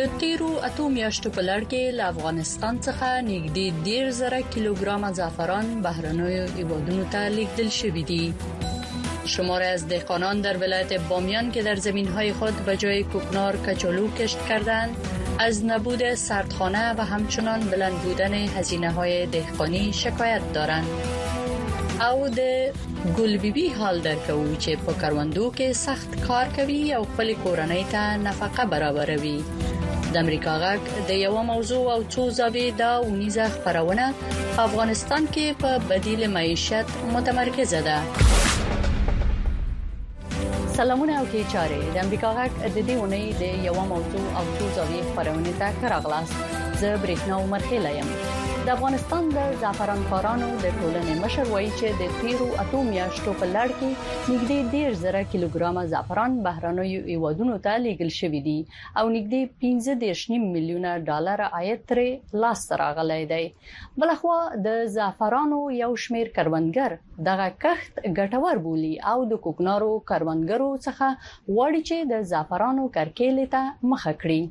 د تیرو اتو میاشتو په لړ کې له افغانستان څخه نږدې 10,000 کیلوګرام زعفران بهرنیو هیوادونو ته لیږدل شوی دی. شماری از دهقانان در ولایت بامیان که در زمین‌های خود به جای کوکنار کچالو کشت کردند، از نبود سردخانه و همچنان بلند بودن هزینه‌های دهقانی شکایت دارند. او د ګل بیبي حال درکوي چې په کروندو کې سخت کار کوي او خپل کورنۍ ته نفقه برابروي. د امریکا غږ د یو موضوع او څو زاویې دا ونیزه خبرونه په افغانستان کې په بدیل معیشت متمرکزه ده. سلامونه او کې چاره د امریکا غږ د دې ونې د یو موضوع او څو زاویې خبرونه ته راغلاست. زه برېښنا عمر خیلایم. د افغانستان د زعفرانکارانو د ټولنې مشر وایي چې د تیرو اتو میاشتو په لړ کې نږدې 10,000 کیلوګرام زعفران بهرنیو هیوادونو ته لیږل شوی دی او نږدې 15.5 میلیونه ډالر عاید ترې لاسته راغلی دی. بلخوا د زعفرانو یو شمیر کروندګر دغه کښت ګټور بولي او د کوکنارو کروندګرو څخه غواړي چې د زعفرانو کرکیلې ته مخه کړي.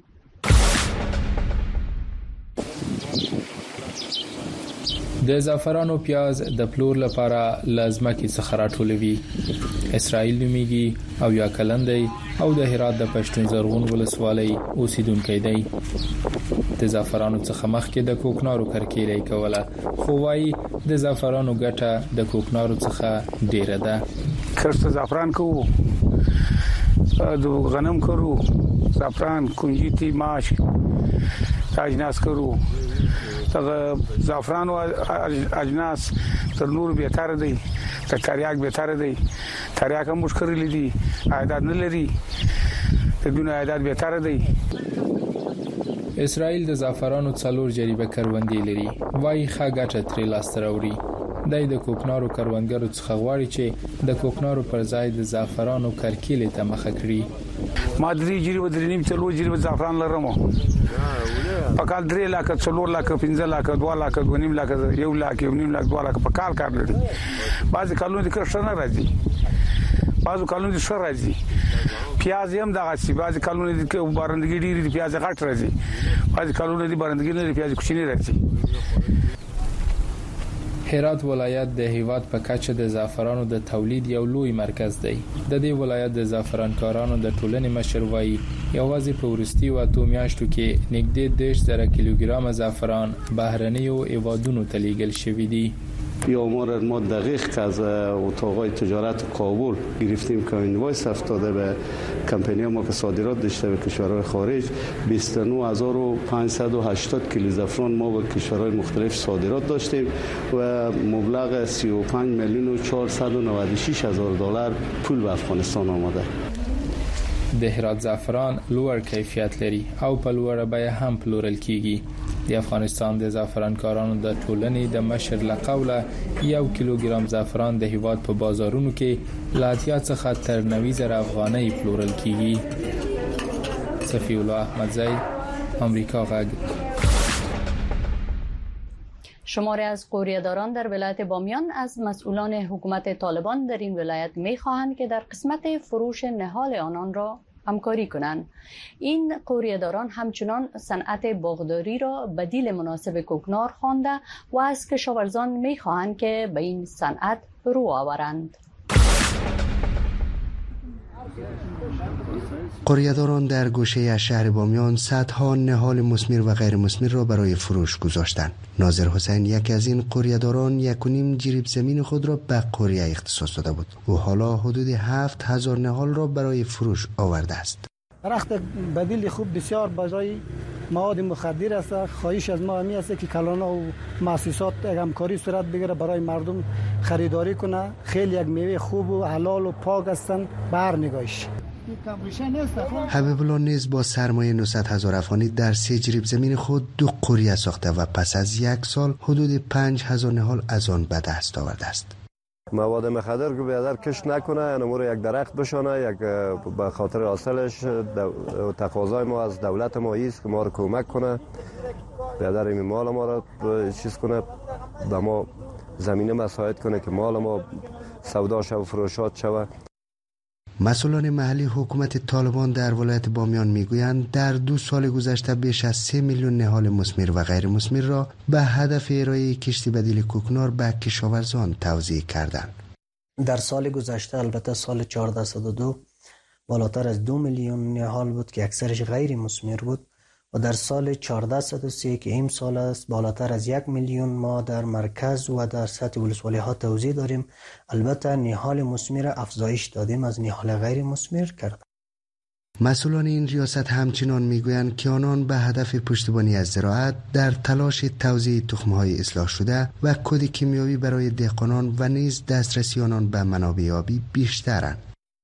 د زعفرانو پیاز د پلور لپاره لازمکه څخه راټولوي. اسرائیل نومیږي او یا کلندې او د هرات د پښتون زرغون ولسوالۍ اوسیدونکو دی. د زعفرانو څخه مخکې د کوکنارو کرکیلې کوله، خو وايي د زعفرانو ګټه د کوکنارو څخه ډیره ده. کښت زعفران کوو، د غنم کرو، زعفران کنجیتی ماش اجناس کرو. زعفران او اجناس تر نور بهتر دي، تر تریاک بهتر دي. تریاک هم مشکل دي، عادت نه لري، بدون عادت بهتر دي. اسرائیل د زعفرانو څلور جریبه کروندې لري، وايي ښه ګټه ترې لاسته راوړي. د کوکنارو کروندګرو څخه غواړي چې د کوکنارو پر ځای د زعفرانو کرکیلې ته مخه کړي. ما درې جریبه درې نیم څلور جریبه زعفران لرم. په کال 3 لک 4 لک 15 لک 2 لک 2 لک 1 لک 1 لک 2 لک په کال لري. بعضی کلونو د کرښ نه راځي، بعضو کلونو د شر راځي. پیاز هم دغه سی، بعضی کلونو د بارندګي ډیری د پیاز غټ راځي، بعضی کلونو د بارندګي نه د پیاز کوچنی راځي. هرات ولایت د هیواد په کچه د زعفرانو د تولید یو لوی مرکز دی. د دې ولایت د زعفرانکارانو د ټولنې مشر وایي یوازې په ورستي واتو میاشتو کې نږدې 10,000 کیلوګرام زعفران بهرنیو هیوادونو ته لیږل شوی دی. آمار ما دقیق که از اتاقای تجارت کابل گرفتیم که اینوایس افتاده به کمپانی ما که صادرات داشته به کشورهای خارج 29,580 کیلو زعفران ما به کشورهای مختلف صادرات داشتیم و مبلغ 35,496,000 دلار پول به افغانستان آمده. د هرات زعفران لوړ کیفیت لري او په لوړه بیه هم پلورل کیږي. د افغانستان د زعفرانکارانو د ټولنې د مشر لقوله 1 کیلوګرام زعفران د هیواد په بازارونو کې له 80 څخه تر 90,000 افغانۍ پلورل کیږي. صفی الله احمدزی، امریکا غږ. شماری از قوریه‌داران در ولایت بامیان از مسئولان حکومت طالبان در این ولایت می‌خواهند که در قسمت فروش نهال آنان را همکاری کنند. این قوریه‌داران همچنان صنعت باغداری را بدیل مناسب کوکنار خوانده و از کشاورزان می‌خواهند که به این صنعت رو آورند. قوریه‌داران در گوشه شهر بامیان صدها نهال مثمر و غیر مثمر را برای فروش گذاشتند. ناظر حسین یکی از این قوریه‌داران 1.5 جریب زمین خود را به قوریه اختصاص داده بود و حالا حدود 7,000 نهال را برای فروش آورده است. درخت بدیل خوب بسیار برای مواد مخدر است. خواهش از ما همی است که کلانا و مؤسسات همکاری صورت بگیره برای مردم خریداری کنه. خیلی یک میوه خوب و حلال و پاک هستند، برنگاهش. حبیب الله نیز با سرمایه 900,000 افغانی در 3 جریب زمین خود 2 قوریه ساخته و پس از 1 سال حدود 5,000 نهال از آن به دست آورده است. مواد مخدر که بیادر کش نکنه، یعنی ما رو یک درخت بشانه، یک به خاطر حاصلش تقاضای ما از دولت ما است که ما رو کمک کنه، بیادر این مال ما رو چیز کنه، به ما زمینه مساعد کنه که مال ما سودا شو و فروشات شوه. مسئولان محلی حکومت طالبان در ولایت بامیان میگویند در 2 سال گذشته بیش از 3 میلیون نهال مثمر و غیر مثمر را به هدف ارائه کشتی بدیل کوکنار به کشاورزان توزیع کردند. در سال گذشته، البته سال 1402 بالاتر از 2 میلیون نهال بود که اکثرش غیر مثمر بود و در سال 1403 که این سال است بالاتر از 1 میلیون ما در مرکز و در سطح ولسوالی ها توزیع داریم. البته نهال مثمر افزایش دادیم، از نهال غیر مثمر کردیم. مسئولان این ریاست همچنان میگویند که آنان به هدف پشتیبانی از زراعت در تلاش توزیع تخم‌های اصلاح شده و کد کیمیاوی برای دهقانان و نیز دسترسی آنان به منابع آبی بیشترند.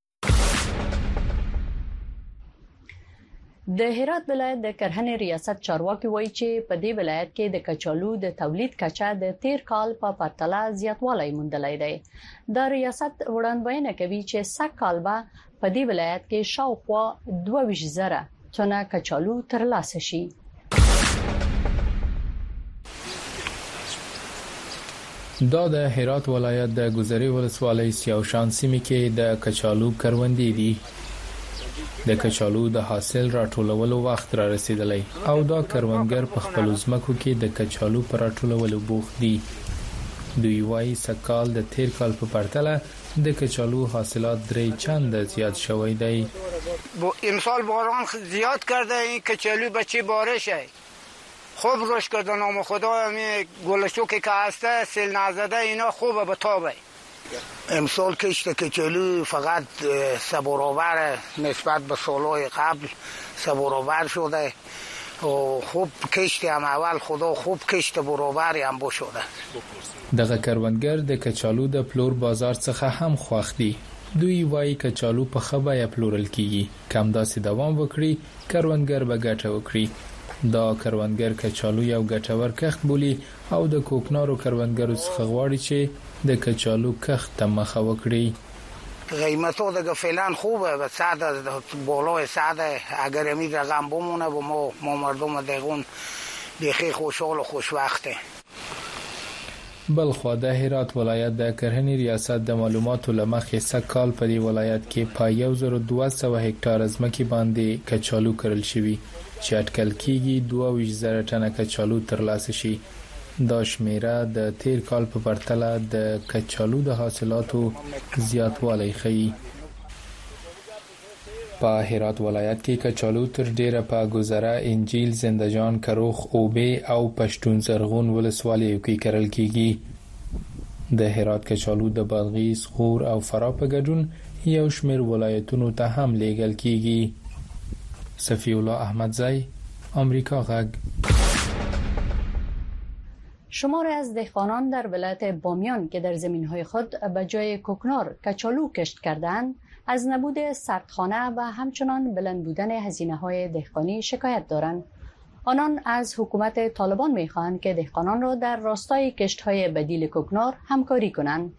د هرات ولایت د کرهنې ریاست چارواکي وایي چې په دې ولایت کې د کچالو د تولید کچه د تیر کال په پرتله زیاتوالی موندلی دی. دا ریاست وړاندوینه کوي چې سږ کال به په دې ولایت کې شاوخوا 22,000 تنه کچالو ترلاسه شي. دا د هرات ولایت د ګذرې ولسوالۍ سیاوشان سیمې کې د کچالو کروندې دي. د کچالو د حاصل راټولولو وخت را رسیدلی او دا کروندګر په خپل ځمکو کې د کچالو پر راټولولو بوخت دي. دوی وايي سکال د تیر کال په پرتله د کچالو حاصلات 3 چنده زیاد شوی دی. امسال باران زیاد کرده، این کچالو بچه بارشه خوب روش کرده. نام خدا همین گلشوکی که هسته سیل نزده اینا خوبه به تابه. امسال کشت کچالو فقط سبرابر نسبت به سالهای قبل سبرابر شده و خوب کشت هم اول خدا خوب کشت برابری هم بشده. دغه کروندګر د کچالو د پلور بازار څخه هم خوښ دي. دوی وايي کچالو په ښه بیه پلورل کیږي. کم داسې دوام وکړي کروندګر به ګټه وکړي. دا کروندګر کچالو یو ګټور کښت بولي او د کوکنارو کروندګرو څخه غواړي چې د کچالو کښت ته مخه وکړي. قیمتو دیگه فعلا خوبه به صد بالای صد. اگر امید رقم بمونه و ما مردم دیگون بیخی خوشحال و خوشوقته. بلخوا د هرات ولایت د کرهنې ریاست د معلوماتو لمخې سږ کال په دې ولایت کې په 1200 هکتار ځمکې باندې کچالو کرل شوي چې اټکل کېږي 22,000 ټنه کچالو ترلاسه شي. دا شمیره د تیر کال په پرتله د کچالو د حاصلاتو زیاتوالی ښیي. په هرات ولایت کې کچالو تر ډیره په ګذره، انجیل، زندجان، کروخ، اوبې او پښتون زرغون ولسوالیو کې کرل کېږي. د هرات کچالو د بادغیس، غور او فراه په ګډون یو شمېر ولایتونو ته هم لیږل کېږي. صفی الله احمدزی، آمریکا غږ. شماری از دهقانان در ولایت بامیان که در زمین‌های خود به جای کوکنار کچالو کشت کردند، از نبود سردخانه و همچنان بلند بودن هزینه‌های دهقانی شکایت دارند. آنان از حکومت طالبان می‌خواهند که دهقانان را در راستای کشت‌های بدیل کوکنار همکاری کنند.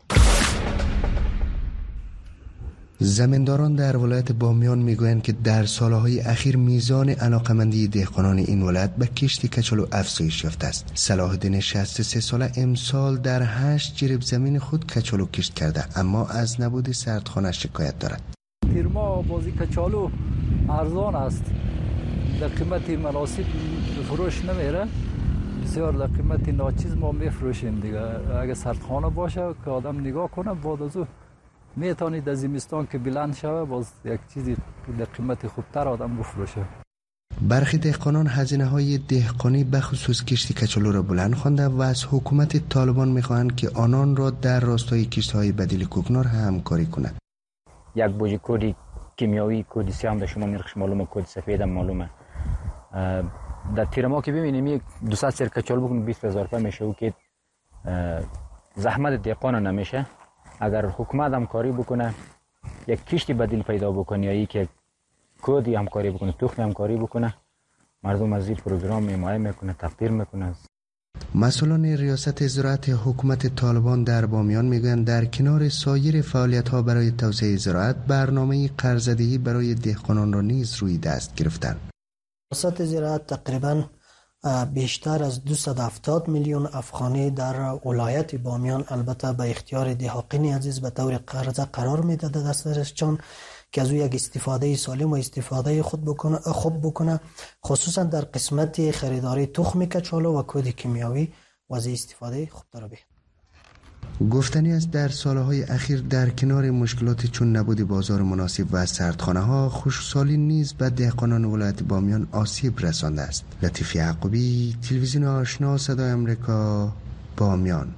زمینداران در ولایت بامیان میگویند که در سالهای اخیر میزان علاقمندی دهقانان این ولایت به کشت کچالو افزایش یافته است. صلاح الدین 63 ساله امسال در 8 جریب زمین خود کچالو کشت کرده، اما از نبود سردخانه شکایت دارد. تیرما بازی کچالو ارزان است، در قیمت مناسب فروش نمیره، بسیار در قیمت ناچیز ما میفروشیم دیگه. اگه سردخانه باشه که آدم نگاه کنه بعد از او میتونید در زمستان که بلند شوه باز یک چیزی در قیمت خوبتر آدم بفروشه. برخی دهقانان هزینه‌های دهقانی به خصوص کشت کچالو را بلند خوانده و از حکومت طالبان میخواهند که آنان را در راستای کشت‌های بدیل کوکنار همکاری کند. یک بوجی کدی کیمیایی، کد سیام در شما نرخش معلومه، کد سفید هم معلومه. در تیرما که ببینیم یک 200 سر کچالو بکنید 20,000 روپیه میشه و که زحمت دهقان نمیشه. اگر حکومت همکاری بکنه یک کشتی بدیل پیدا بکنه یا یک کودی همکاری بکنه، تخم همکاری بکنه، مردم از این پروگرام حمایت میکنه، تقدیر میکنه. مسئولان ریاست زراعت حکومت طالبان در بامیان میگویند در کنار سایر فعالیت‌ها برای توسعه زراعت برنامه قرض‌دهی برای دهقانان را نیز روی دست گرفتند. ریاست زراعت تقریباً بیشتر از 270 میلیون افغانی در ولایت بامیان البته به اختیار دهقان عزیز به طور قرضه قرار میده در دسترسشان که از او یک استفاده سالم و استفاده خوب بکنه، خصوصا در قسمت خریداری تخم کچالو و کود کیمیاوی و از استفاده خوب داره. گفتنی است در سالهای اخیر در کنار مشکلات چون نبود بازار مناسب و سردخانه ها، خشکسالی نیز به دهقانان ولایت بامیان آسیب رسانده است. لطیف یعقوبی، تلویزیون آشنا، صدای آمریکا، بامیان.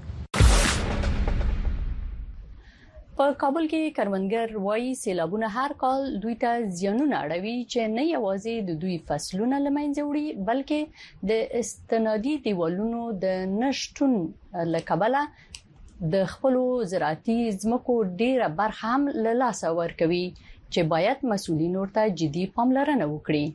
په کابل کې کروندګر وایي سیلابونه هر کال دوی ته زیانونه اړوي چې نه یوازې د دوی فصلونه له منځه وړي بلکې د استنادي دیوالونو د نشټون له کبله د خپل زراعتي ځمکو ډیره برخه هم له لاسه ورکوي چې باید مسؤلین ورته جدي پاملرنه وکړي.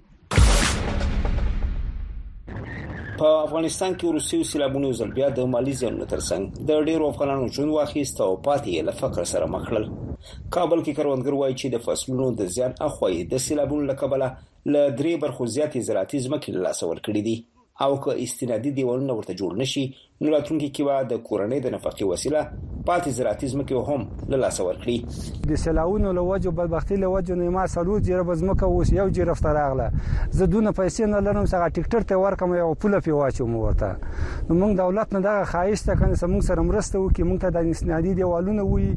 په افغانستان کې وروستي سیلابونو ځل بیا د مالی زیانونو ترڅنګ د ډیرو افغانانو ژوند واخیست او پاتې له فقر سره مخ کړل. کابل کې کروندګر وایي چې د فصلونو د زیان اخوي د سیلابونو له کبله له 3 برخو زیاتې زراعتي ځمکې له لاسه ورکړي دي او که استنادي دیوالونه ورته جوړ نشي نو راتلونکي کې به د کورنۍ د نفقې وسیله پاتې زراعتي ځمکې هم له لاسه ورکړي. د سیلابونو له وجه بدبختي له وجه نه ما سلو جره ځمکه اوس یو جره راغله، زه دونه پیسې نه لرم څنګه ټیکټر ته ورکم یو پوله په واچوم ورته. نو موږ دولت نه دغه خایسته کنه موږ سره مرسته وکړي، موږ ته د استنادي دیوالونه وي.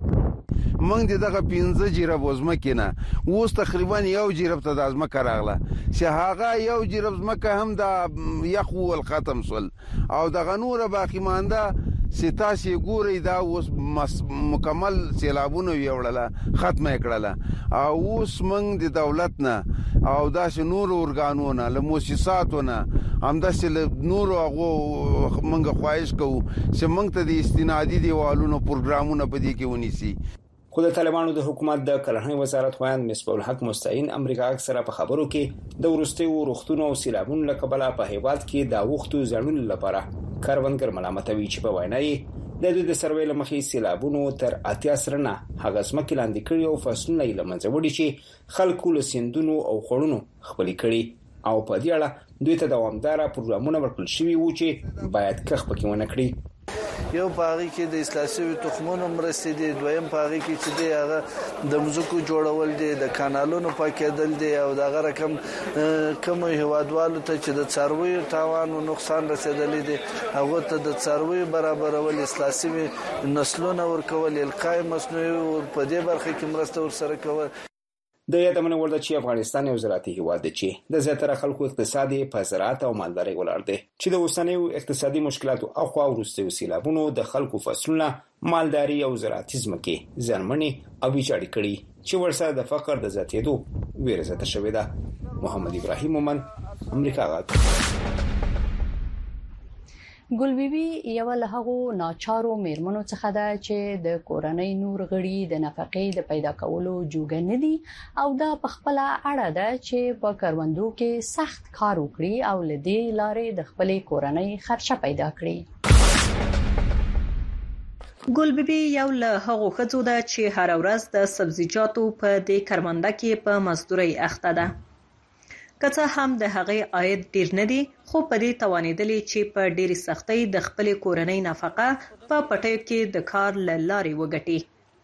موږ دغه 15 جیرب وزمکه نه اوس تقریبا یو جیرب ته د ازمکه راغله چې هغه یو جیرب زمکه هم د یخو ول ختم سول او دغه نور باقی مانده ستاسي ګوري دا اوس مکمل سیلابونه ویوړله ختمه کړله او اوس موږ د دولت نه او داس نور اورګانونه له مؤسساتونه همداسې له نور هغه موږ خواهش کوو چې موږ ته د استنادي دیوالونو پروګرامونه په دې کې ونیسي. خو د طالبانو د حکومت د کرهنې وزارت خوان مصباح الحق مستعین امریکا اکثره په خبرو کې د ورستي ورختونو او سیلابونو له کبله په هیواد کې د وختو ځړونو لپاره کاروانګر ملامتوي چې په وینا یې د دوی د سروې له مخې سیلابونو تر 80 سرنه هغه ځمکې لاندې کړي او فصلونه یې له منځه وړي چې خلکو له سیندونو او خړونو خپلې کړي او په دې اړه دوی ته دوامدار پروګرامونه ورکړل شوي وو چې باید کخ پکې ونه کړي. یو پاغي کې د اسلاسي تخمونو مرستې دي، دویم پاغي کې چې دی هغه د مزکو جوړول دي، د کانالونو پاکېدل دي او دغه رقم کوم هوادوالو ته چې د څارویو تاوان او نقصان رسیدلی دي هغه ته د څارویو برابرول، اسلاسي نسلونه ورکول، القای مصنوعي په دې برخه کې مرسته ورسره کول. د یادمنه ورده چې افغانستان یو زراعتي هیواد دی چې د زیاتره خلکو اقتصادي په زراعت او مالدارۍ ولاړ دی چې د اوسنیو اقتصادي مشکلاتو اخوا وروستي سیلابونو د خلکو فصلونه، مالداري او زراعتي ځمکې زیانمنې او ویجاړې کړي چې ورسره د فقر د زیاتېدو ویره زیاته شوې ده. محمد ابراهیم مومن، امریکا غږ. ګل بیبي یو له هغو ناچارو میرمنو څخه ده چې د کورنۍ نور غړي د نفقې د پیدا کولو جوګه نه دي او دا په خپل اړه ده چې په کروندو کې سخت کار وکړي او لدې لارې د خپل کورنۍ خرچه پیدا کړي. ګل بیبي یو له هغو ښځو ده چې هر ورځ د سبزیجاتو په دې کرونده کې په مزدورۍ اخته ده. که څه هم د هغې عاید ډیر نه دی خو په دې توانېدلې چې په ډېرې سختۍ د خپلې کورنۍ نفقه په پټیو کې د کار له لارې وګټي.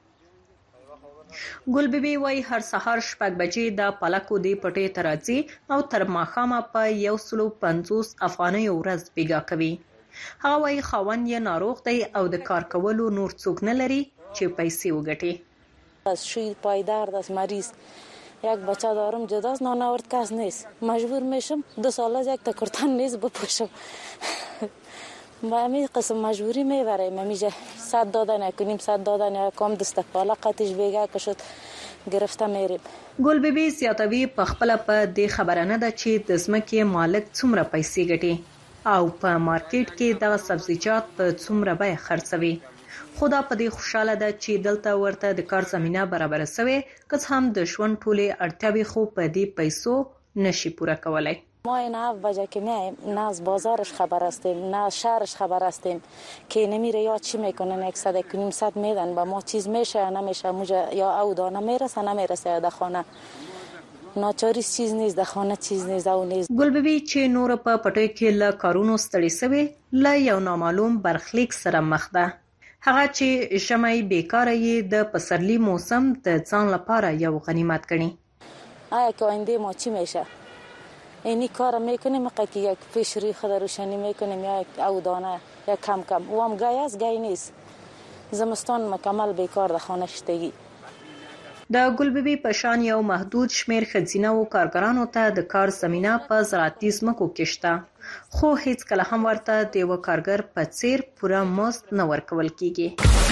ګل بیبي وایي هر سهار 6 بجې د پلکو دې پټیو ته راځي او تر ماښامه په 150 افغانیو ورځ بیګا کوي. هغه وایي خاوند یې ناروغ دی او د کار کولو نور څوک نه لري چې پیسې وګټي. پایدار است، مریض، یک بچه دارم، جداست، نانآورد کس نیست، مجبور میشم 2 سال از یک تا کرتن نیز بپوشم. با همین قسم مجبوری میبریم، همیشه 100 دادن نکنیم، 100 دادن یا کام دست پالا قطعش بیگه کشد گرفته میریم. ګل بیبي زیاتوي په خپل په دې خبره نه ده چې د ځمکې مالک څومره پیسې ګټي او په مارکیټ کې د سبزیجات په څومره بیه خرڅوي. خدا په دې خوشاله ده چې دلته ورته د کار زمينه برابر شوه، که هم د ژوند ټولې اړتیاوې خو په دې پیسو نشي پوره کولای. ما این 7 بجه که میایم نه از بازارش خبر هستیم نه شهرش خبر هستیم که نمیره یا چی میکنن، 100 میدن با ما چیز میشه یا نمیشه، یا او دانه میرسه نمیرسه در خانه، ناچاری چیز نیست، در خانه چیز نیست او نیست. ګل بیبي چې نور په پټیو کې له کارونو ستړي شوی له یو نامعلوم برخلیک سره مخ ده. هغه چې شمعي بیکاره یې د پسرلی موسم د ځان لپاره یو غنیمت ګڼي. آیا که آینده ما چی میشه؟ اینی کار میکنیم که یک پیشری خود روشنی میکنیم یا او دانه یا کم کم و هم گای است گای نیست. زمستان مکمل بیکار در خانه شتگی. د ګلبيبي په شان یو محدود شمیر ښځینه او کارګرانو ته د کار زمينه په زراعتي ځمکو کې شته، خو هیڅ کله هم ورته د یو کارګر په څیر پوره مزد نه ورکول کیږي.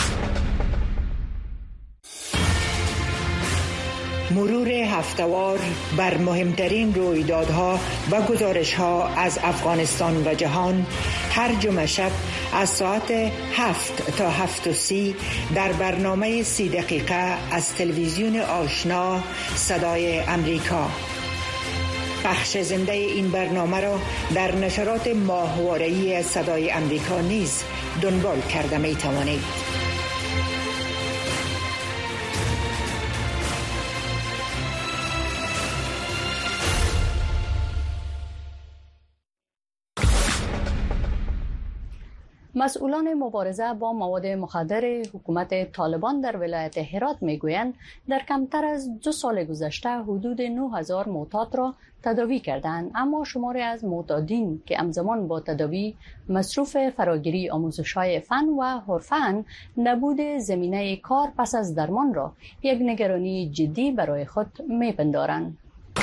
مرور هفته‌وار بر مهمترین رویدادها و گزارش‌ها از افغانستان و جهان هر جمعه شب از ساعت 7 تا 7:30 در برنامه 30 دقیقه از تلویزیون آشنا صدای امریکا. پخش زنده این برنامه را در نشرات ماهواره‌ای صدای امریکا نیز دنبال کرده می توانید. مسئولان مبارزه با مواد مخدر حکومت طالبان در ولایت هرات میگویند در کمتر از 2 سال گذشته حدود 9000 معتاد را تداوی کردند، اما شماری از معتادین که همزمان با تداوی مصروف فراگیری آموزش‌های فن و حرفه‌اند، نبود زمینه کار پس از درمان را یک نگرانی جدی برای خود میپندارند.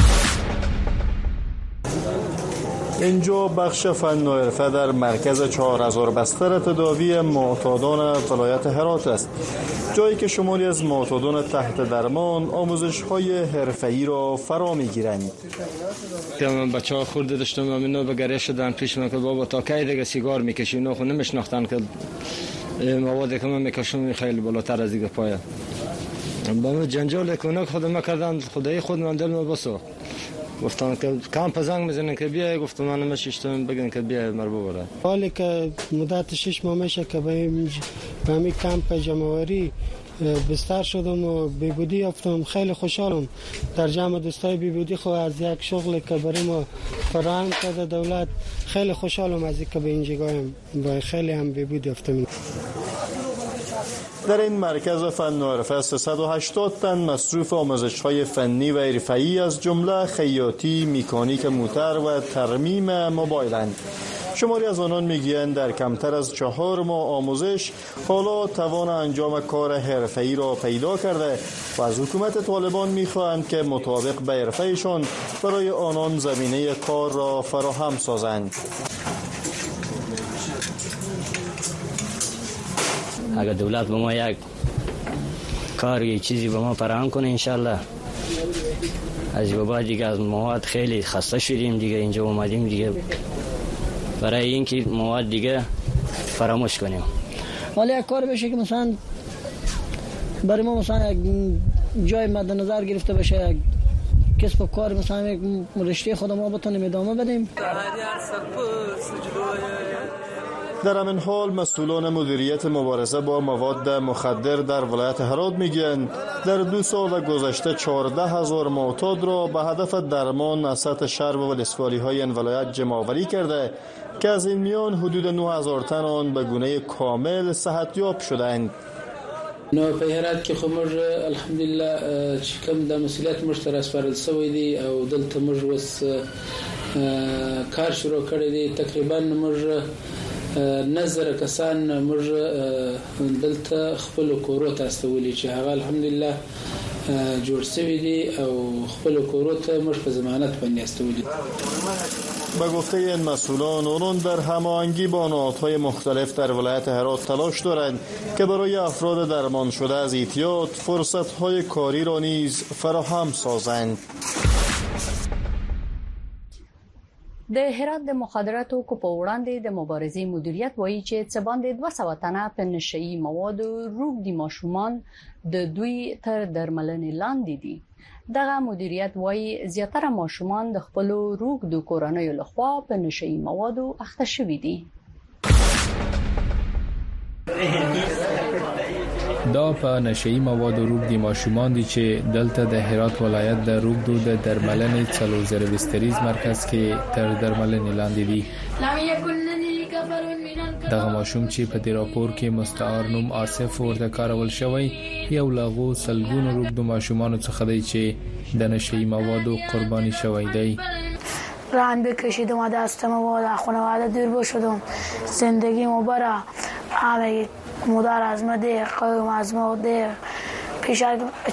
اینجا بخش فن و حرفه در مرکز 4000 بستر تداوی معتادان ولایت هرات است، جایی که شماری از معتادان تحت درمان آموزش‌های حرفه‌ای را فرا می‌گیرند. من بچه‌ها خورده داشتم، اینا به گریه شدن پیش من که بابا تا کی دیگه سیگار می‌کشی؟ اینا خود نمی‌شناختن که موادی که من می‌کشم خیلی بالاتر از دیگه پایه. با من جنجال کنک خودم کردن، خدای خود من دل ما بسو. گفتن که کامپ زنگ میزنن که بیا، گفتم من نمیشتم بگن که بیا مربو بره. حالی که مدت 6 ماه میشه که به همین کامپ جمعوری بستر شدم و بیبودی یافتم. خیلی خوشحالم در جمع دوستای بیبودی خو از یک شغلی که برای ما فراهم کرده دولت. خیلی خوشحالم از اینکه به این جگایم با خیلی هم بیبودی یافتم. در این مرکز فن و حرفه 380 تن مصروف آموزش‌های فنی و حرفه‌ای از جمله خیاطی، مکانیک موتور و ترمیم موبایلند. شماری از آنان میگویند در کمتر از 4 ماه آموزش حالا توان انجام کار حرفه‌ای را پیدا کرده و از حکومت طالبان می‌خواهند که مطابق به حرفه‌شان برای آنان زمینه کار را فراهم سازند. اگر دولت به ما یک کار یک چیزی به ما فراهم کنه انشالله، از به بعد دیگه از مواد خیلی خسته شدیم دیگه، اینجا اومدیم دیگه برای اینکه مواد دیگه فراموش کنیم. حالا یک کار بشه که مثلا برای ما مثلا یک جای مد نظر گرفته بشه، یک کسب و کار مثلا یک رشته خود ما بتونیم ادامه بدیم. در همین حال مسئولان مدیریت مبارزه با مواد مخدر در ولایت هرات میگویند در 2 سال گذشته 14000 معتاد را به هدف درمان از سطح شهر و ولسوالی‌های این ولایت جمع‌آوری کرده که از این میان حدود 9000 تن آن به گونه کامل صحتیاب شدند. نو په هرات کې خو موږ الحمدلله چې کوم د مسؤلیت مشترک سپارل شوی دی او دلته موږ وس کار شروع کړی دی. تقریبا موږ نظر کسان موږ دلته خپل کورو ته استولې چې هغه الحمدلله جوړ شوی دی او خپل کورو ته موږ په ضمانت باندې استولې. به گفته این مسئولان، آنان در هماهنگی با نهادهای مختلف در ولایت هرات تلاش دارند که برای افراد درمان شده از اعتیاد فرصت‌های کاری را نیز فراهم سازند. د هرات د مخدراتو کو په وړاندې د مبارزې مدیریت وایي چې څه باندې 200 تنه په نشئی مواد روغ دي ماشومان د دوی تر درملنې لاندې دي. دغه مدیریت وایي زیاتره ماشومان د خپل روغ د کورنۍ لخوا په نشئی موادو اخته شوي دي. دا په نشئی مواد روغ دي ماشومان دي چې دلته د هرات ولایت د روغ د درملنې 40 بستریز مرکز کې تر درملنې لاندې دي. دغه ماشوم چې په دې راپور کې مستعار نوم آصف ورته کارول شوی یو لاغو سلګونو روږدو ماشومانو څخه دی چې د نشه‌ای موادو قربانی شوی دی. ران بکشیدم و دستم و در خانواده دور بشدم. زندگی مبارا همه مدار از ما دیر قوم از ما دیر پیش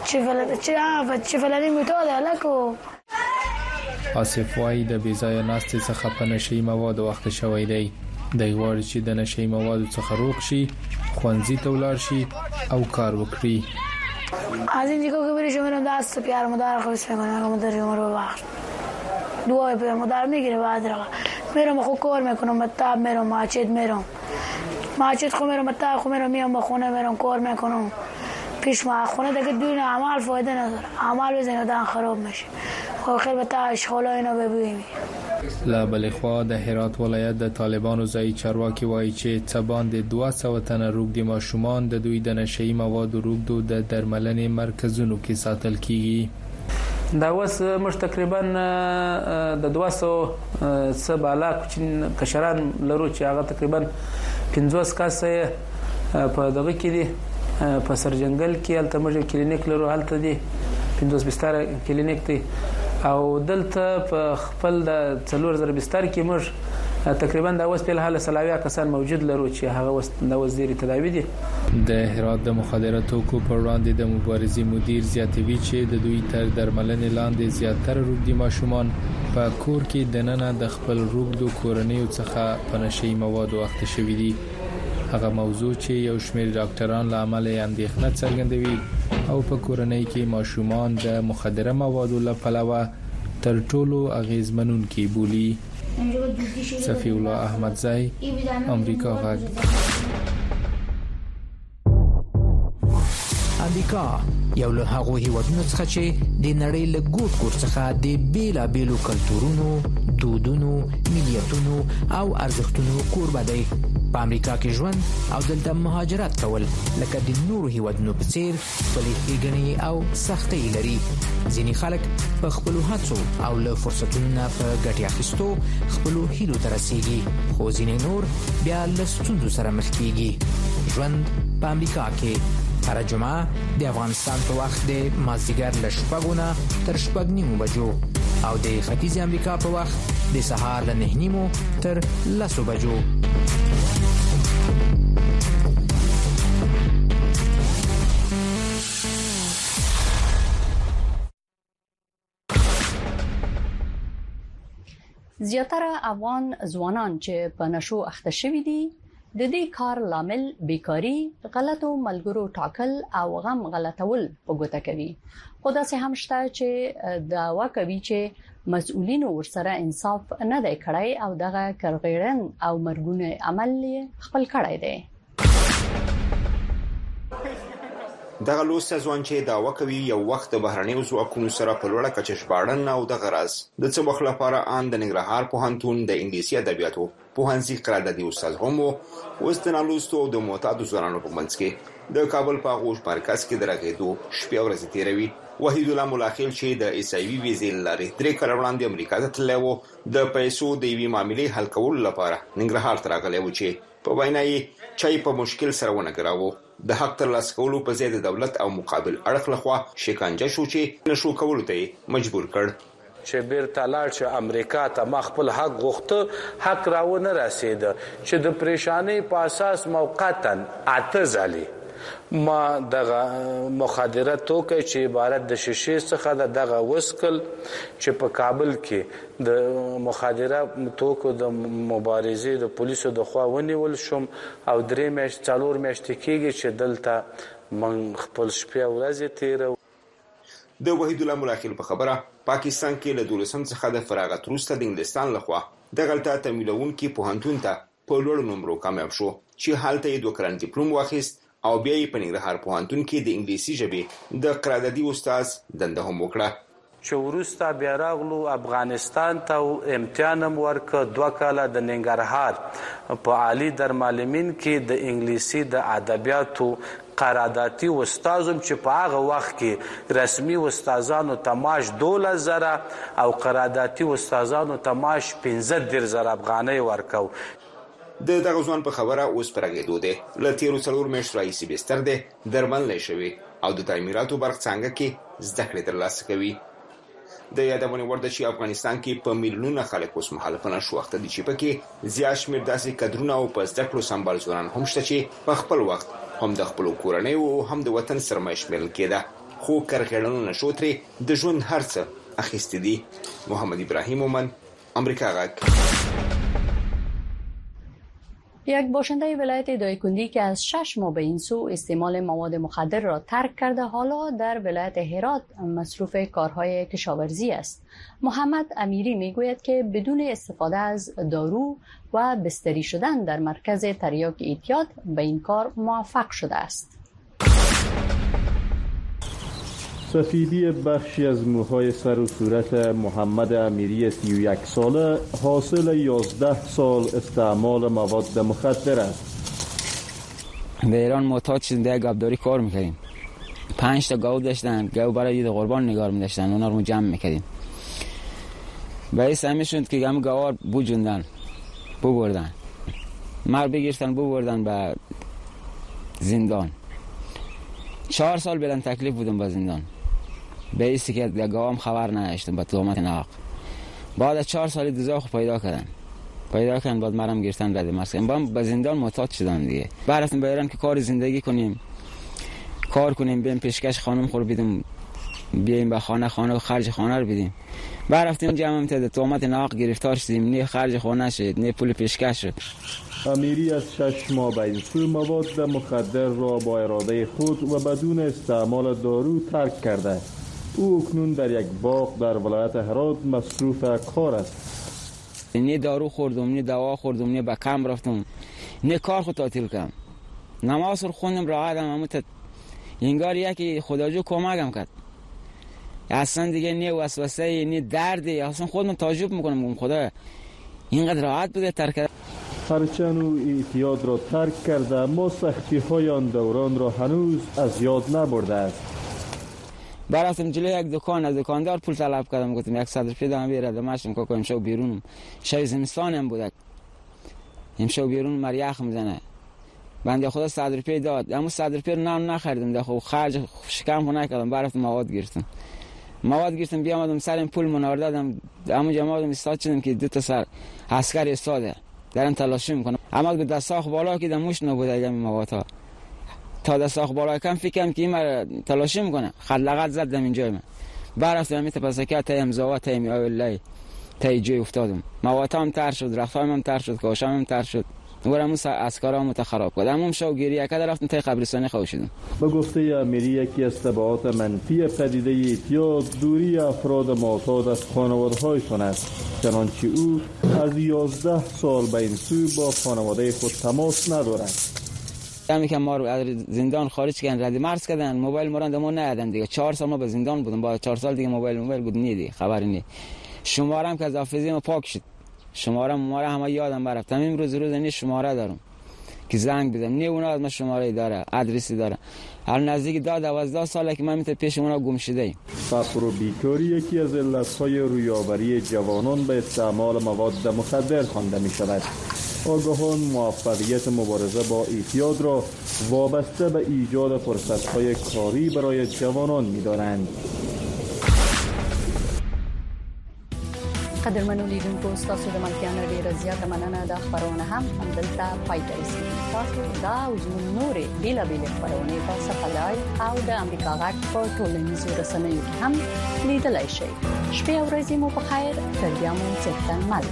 چی فلانی میتوده لکو. آصف وای د بیزای ناستې څخه په نشه‌ای موادو وخت شوی دی. دی غواړي چې د نشه‌ای موادو څخه روغ شي، ښوونځي ته ولاړ شي او کار وکړي. از این دیگه که بری شما دست پیار مدار خوش میکنه که مدار شما رو ببخش دوای پیار مدار میگیره بعد رقا میرم خود کار میکنم مطاب میرم ماچید خود میرم مطاب خود میرم میام بخونه میرم کار میکنم پیش ما خونه دیگه دون عمل فایده نداره. عمل بزنید دان خراب میشه. خو خیلی به تا اشغالا اینا ببینیم. لا بلې خوا د هرات ولایت د طالبانو ځای چارواکي وایي چې څه باندې 200 تنه روږدي ماشومان د دوی د نشه‌ای موادو روږدو د درملنې مرکزونو کې ساتل کیږي. دا اوس موږ تقریبا د 200 څه بالا کشران لرو چې هغه تقریبا 50 کسه په دغه کې دي په سرجنګل کې هلته موږ کلینیک لرو هلته دي 50 بستر کلینیک دی او دلته په خپل د 4000 بستر کې موږ تقریبا د اوس په حال سلاوي کسان موجود لرو چې هغه اوس د وزیر تداوی دي. د هرات د مخدره توکو پر وړاندې د مبارزې مدیر زیاتوي چې د دوی تر درملنې لاندې زیاتره روږدي ماشومان په کور کې دننه د خپل روږدو کورنیو څخه په نشه‌ای موادو اخته شوي دي. هغه موضوع چې یو شمېر ډاکټران له امله اندېښنه څرګندوي او په کورنۍ کې ماشومان د مخدره موادو له پلوه تر ټولو اغیزمنونکي بولي. صفی الله احمدزی، امریکا غږ. امریکا یو له هغو هیوادونو څخه چې د نړۍ له ګوټ ګوټ څخه د بیلابیلو کلتورونو، دودونو، ملیتونو او ارزښتونو کوربه دی. په امریکا کې ژوند او دلته مهاجرت کول لکه د نورو هیوادونو په څیر خپلې ښېګڼې او سختۍ لري. ځینې خلک په خپلو هڅو او له فرصتونو نه په ګټې اخیستو خپلو هیلو ته رسیږي، خو ځینې نور بیا له ستونزو سره مخ کیږي. ژوند په امریکا کې هر جمعه د افغانستان په وخت د مازدیګر له 6 نه تر 6:30 بجو او د ختیځ امریکا په وخت د سهار له 9:30 تر 10 بجو. زیاتره افغان ځوانان چې په نشو اخته شوي دي د دې کار لامل بیکاری، غلطو ملګرو ټاکل او غم غلطول په ګوته کوي. خو داسې هم شته چې دعوا کوي چې مسؤلین ورسره انصاف نه دی کړی او دغه کرغیړن او مرګونه عمل خپل کړی دی. دغه لوست ځوان چې دعوا کوي یو وخت د بهرنیو ځواکونو سره په لوړه کچه ژباړن او د غرض د څه وخت لپاره ان د ننګرهار پوهنتون د انګلیسي ادبیاتو پوهنځي قراردادي استاد هم اوس د نالوستو د معتادو ځوانانو په منځ کې د کابل په غوښ مرکز کې درغېدو شپې ورځې تیروي. وحید الله ملاخیل چې د ایس ای وی ویزې لري 3 کال وړاندې امریکا ته تللی و د پیسو د یوې معاملې حل کولو لپاره ننګرهار ته راغلی و چې په وینا یې چای په مشکل سره ونګراوه. د حق ترلاسه کولو په ځای د دولت او مقابل اړخ لخوا شکنجه شو چې نشو کولو ته مجبور کړ. چې بیرته لاړ چې امریکا ته مخبل حق غوښته، حق راونه رسید چې د پریشانی په اساس موقتا اعتزالي ما دغه مخدره توکي چې عبارت د شیشې څخه دغه وسکل چې په کابل کې د مخدره توکو د مبارزې د پولیسو د خوا ونیول شم او 3 میاشتې 4 میاشتې کېږي چې دلته من خپل شپې ورځې تیرو. د وحید الله ملاخیل په خبره پاکستان کې له 12 څخه د فراغت وروسته د انګلستان لخوا دغلته تمویلونکي پوهنتون ته په لوړ نمرو کامیاب شو چې حالته یې 2 کلن ډیپلوم واخیست او بیا یې په ننګرهار پوهنتون کې د انګلیسي ژبې د قراردادي استاد دنده هم وکړه. چې وروسته بیا راغلو افغانستان ته امتحان ورک 2 کاله د ننګرهار په عالی درمعلمین کې د انګلیسي د ادبیاتو قراردادي استادم چې په هغه وخت کې رسمي استادانو تماش 12000 او قراردادي استادانو تماش 15000 افغانۍ ورکاو. د دغه ځوان په خبره اوس پرګېدو دی له تیرو 4 میاشتو راهیسې بستر دی درملنه شوی او د تعمیراتو برخه څنګه کې زده کړې ترلاسه کوي. د یادونې وړ ده چې افغانستان کې په میلیونونه خلک اوس مخالفانه شوخته دي چې پکې زیات شمېر داسې کدرونه او په زده کړو سمبال ځوانان هم شته چې په خپل وخت هم د خپلو کورنیو او هم د وطن سرمایه شمیرل کېده، خو کرغېړنو نشو ترې د ژوند هر څه اخیستی دي. محمد ابراهیم مومن، آمریکا غک. یک باشنده ولایت دایکندی که از 6 ماه به این سو استعمال مواد مخدر را ترک کرده حالا در ولایت هرات مصروف کارهای کشاورزی است. محمد امیری میگوید که بدون استفاده از دارو و بستری شدن در مرکز تریاک اعتیاد به این کار موفق شده است. سفیدی بخشی از موهای سر و صورت محمد امیری 31 ساله حاصل 11 سال استعمال مواد مخدر است. در ایران معتاد شدیم، در گاوداری کار میکردیم. 5 تا گاو داشتن، گاو برای عید قربان نگار می‌داشتن، اونا رو جمع میکردیم. باعث همین شد که هم گاوار بوجوندن، ببردن. مر بگیرتن ببردن به زندان. 4 سال بلند تکلیف بودم با زندان. بیستی که گاوام خبر نداشتم با تهمت ناحق. بعد از 4 سال دوزاخ پیدا کردن بعد مرم گرفتن رد مرز کردن. با زندان معتاد شدم دیگه. بعد رفتم به ایران که کار زندگی کنیم، کار کنیم، بریم پیشکش خانم خور بدیم، بیایم به خانه خرج خانه رو بدیم. بعد رفتیم جمع تهمت ناحق گرفتار شدیم، نه خرج خانه شد نه پول پیشکش شد. امیری از 6 ماه به این سو مواد مخدر را با اراده خود و بدون استعمال دارو ترک کرده. او اکنون در یک باغ در ولایت هرات مصروف کار است. نه دارو خوردم، نه دوا خوردم، نه به کم رفتم، نه کار خود تعطیل کردم. نماز رو خوندم راحتم، اما انگار یکی خداجو کمکم کرد. اصلا دیگه نه وسوسه نه دردی، اصلا خودم تعجب میکنم خدا اینقدر راحت بوده ترک کردن. هرچند او اعتیاد را ترک کرده اما سختی های آن دوران را هنوز از یاد نبرده است. برفتم جلوی یک دکان، از دکاندار پول طلب کردم، گفتم 100 روپیه دام بیاره ماشم که امشب بیرونم، شب زمستانم بود، امشب بیرون مریخ میزنه. بنده خدا 100 روپیه داد، اما 100 روپیه نان نخریدم، ده خب خرج شکم نکردم. برفتم مواد گرفتم بیامدم سر پول منار دادم، اما جماعتم استاد شدم که 2 تا سر عسکر استاده دارن تلاشی میکنم. اما به دستاخ بالا که دموش نبوده این مواد ها، تا دستاخ بالا کم فکرم که این تلاشی میکنه، خلقت زدم اینجا من. برفتم میت پسکه تایم زوا تایم الله تای جای افتادم. مواد هم تر شد، رفتم هم تر شد، کاشم هم تر شد. ورمو اسکارا متخراب کرد. اما شو گریه کرد، رفتم تا قبرستان خوشیدم. به گفته امیری یکی از تبعات منفی پدیده اعتیاد دوری افراد معتاد از خانواده‌هایشان است. چنانچه او از 11 سال به این سو با خانواده خود تماس ندارد. همی که ما رو از زندان خارج کردن، رد مرز کردن، موبایل ما رو ما ندادن دیگه. 4 سال ما به زندان بودم، بعد 4 سال دیگه موبایل بود دیگه، خبری نی. شمارم که از حافظه ما پاک شد. شماره همه یادم برفت. امروز نه شماره دارم که زنگ بزنم، نه اونا از من شماره داره، ادرسی داره. هر نزدیک 12 ساله که من میتونم پیش اونا گم شده ایم. فقر و بیکاری یکی از علتهای رویاوری جوانان به استعمال مواد مخدر خوانده می شود. آگاهان موفقیت مبارزه با اعتیاد را وابسته به ایجاد فرصت‌های کاری برای جوانان می‌دانند. قدرمنو لیدونکو ستاسو د ملتیا نه ډیره زیاته مننه. د خبرونه هم همدلته پای ته رسیدي. تاسو دا او زموږ نورې بېلابېلې خبرونه په صفحه لایو او د امریکا غږ په ټولنیزو رسنیو کې هم لیدلی شئ. شپې او ورځې مو په خیر. تر بیا مو څښتن مل.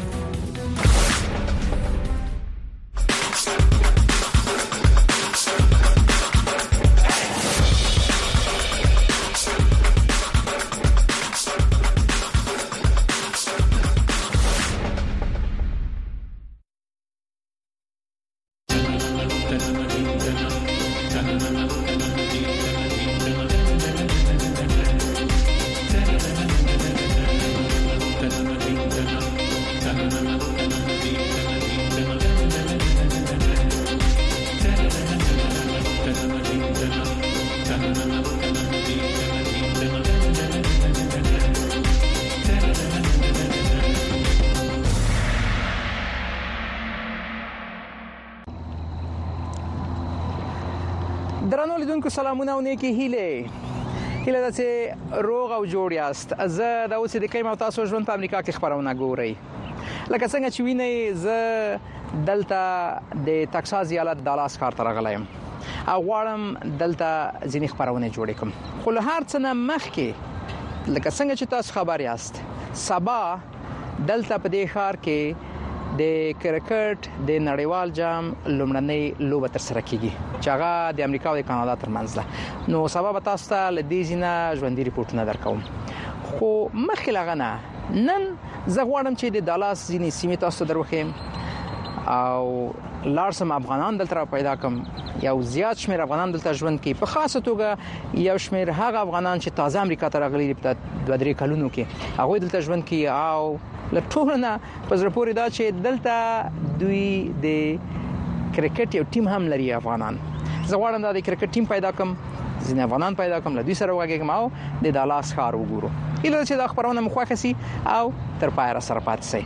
درنو لیدونکو سلامونه او نیکی هیله ده چې روغ او جوړ یاست. زه د اوس د کیمه تاسو ژوند په امریکا کې خبرونه ګورئ. لکه څنګه چې وینئ زه دلته د ټکساس ایالت دالاس ښار ته راغلی یم او غواړم دلته ځینې خبرونه جوړې کړم. خو له هر څه نه مخکې لکه څنګه چې تاسو خبر یاست سبا دلته په دې ښار کې د کرکټ د نړیوال جام لومړنۍ لوبه تر سره کیږي چې هغه د امریکا او د کاناډا ترمنځ ده. نو سبا به تاسو ته له دې ځینې ژوندۍ ریپورتونه درکوم. خو مخکې له هغه نه نن زه غواړم چې د دالاس ځینې سیمې تاسو ته دروښیم او لارسم افغانان دلته پیدا کوم. یو زیات شمیر افغانان دلته ژوند کوي، په خاصه توګه یو شمیر هغه افغانان چې تازه امریکا ته راغلي دي په 2-3 کلونو کې هغه دلته ژوند کوي او لټورنه په زړه پورې دا چې دلته دوی د کرکټ یو ټیم هم لري افغانان. زه غواړم دا د کرکټ ټیم پیدا کوم، ځینې افغانان پیدا کوم، له دوی سره وګورم او د دالاس ښار وګورو. هیله چې دا خبرونه مخ واخلي سي او تر پایه سره پاتې سي.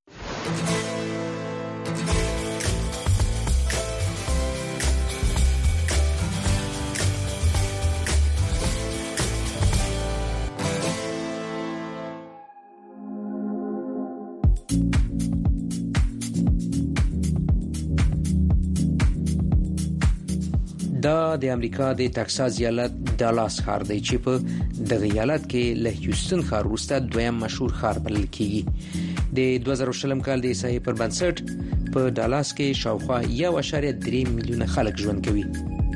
دا د امریکا د ټکساس ایالت دالاس ښار دی چې په دغه ایالت کې له هیوستن ښار وروسته دویم مشهور ښار بلل کیږي. د 2020 کال د احصایې پر بنسټ په دالاس کې شاوخوا 1.3 میلیونه خلک ژوند کوي.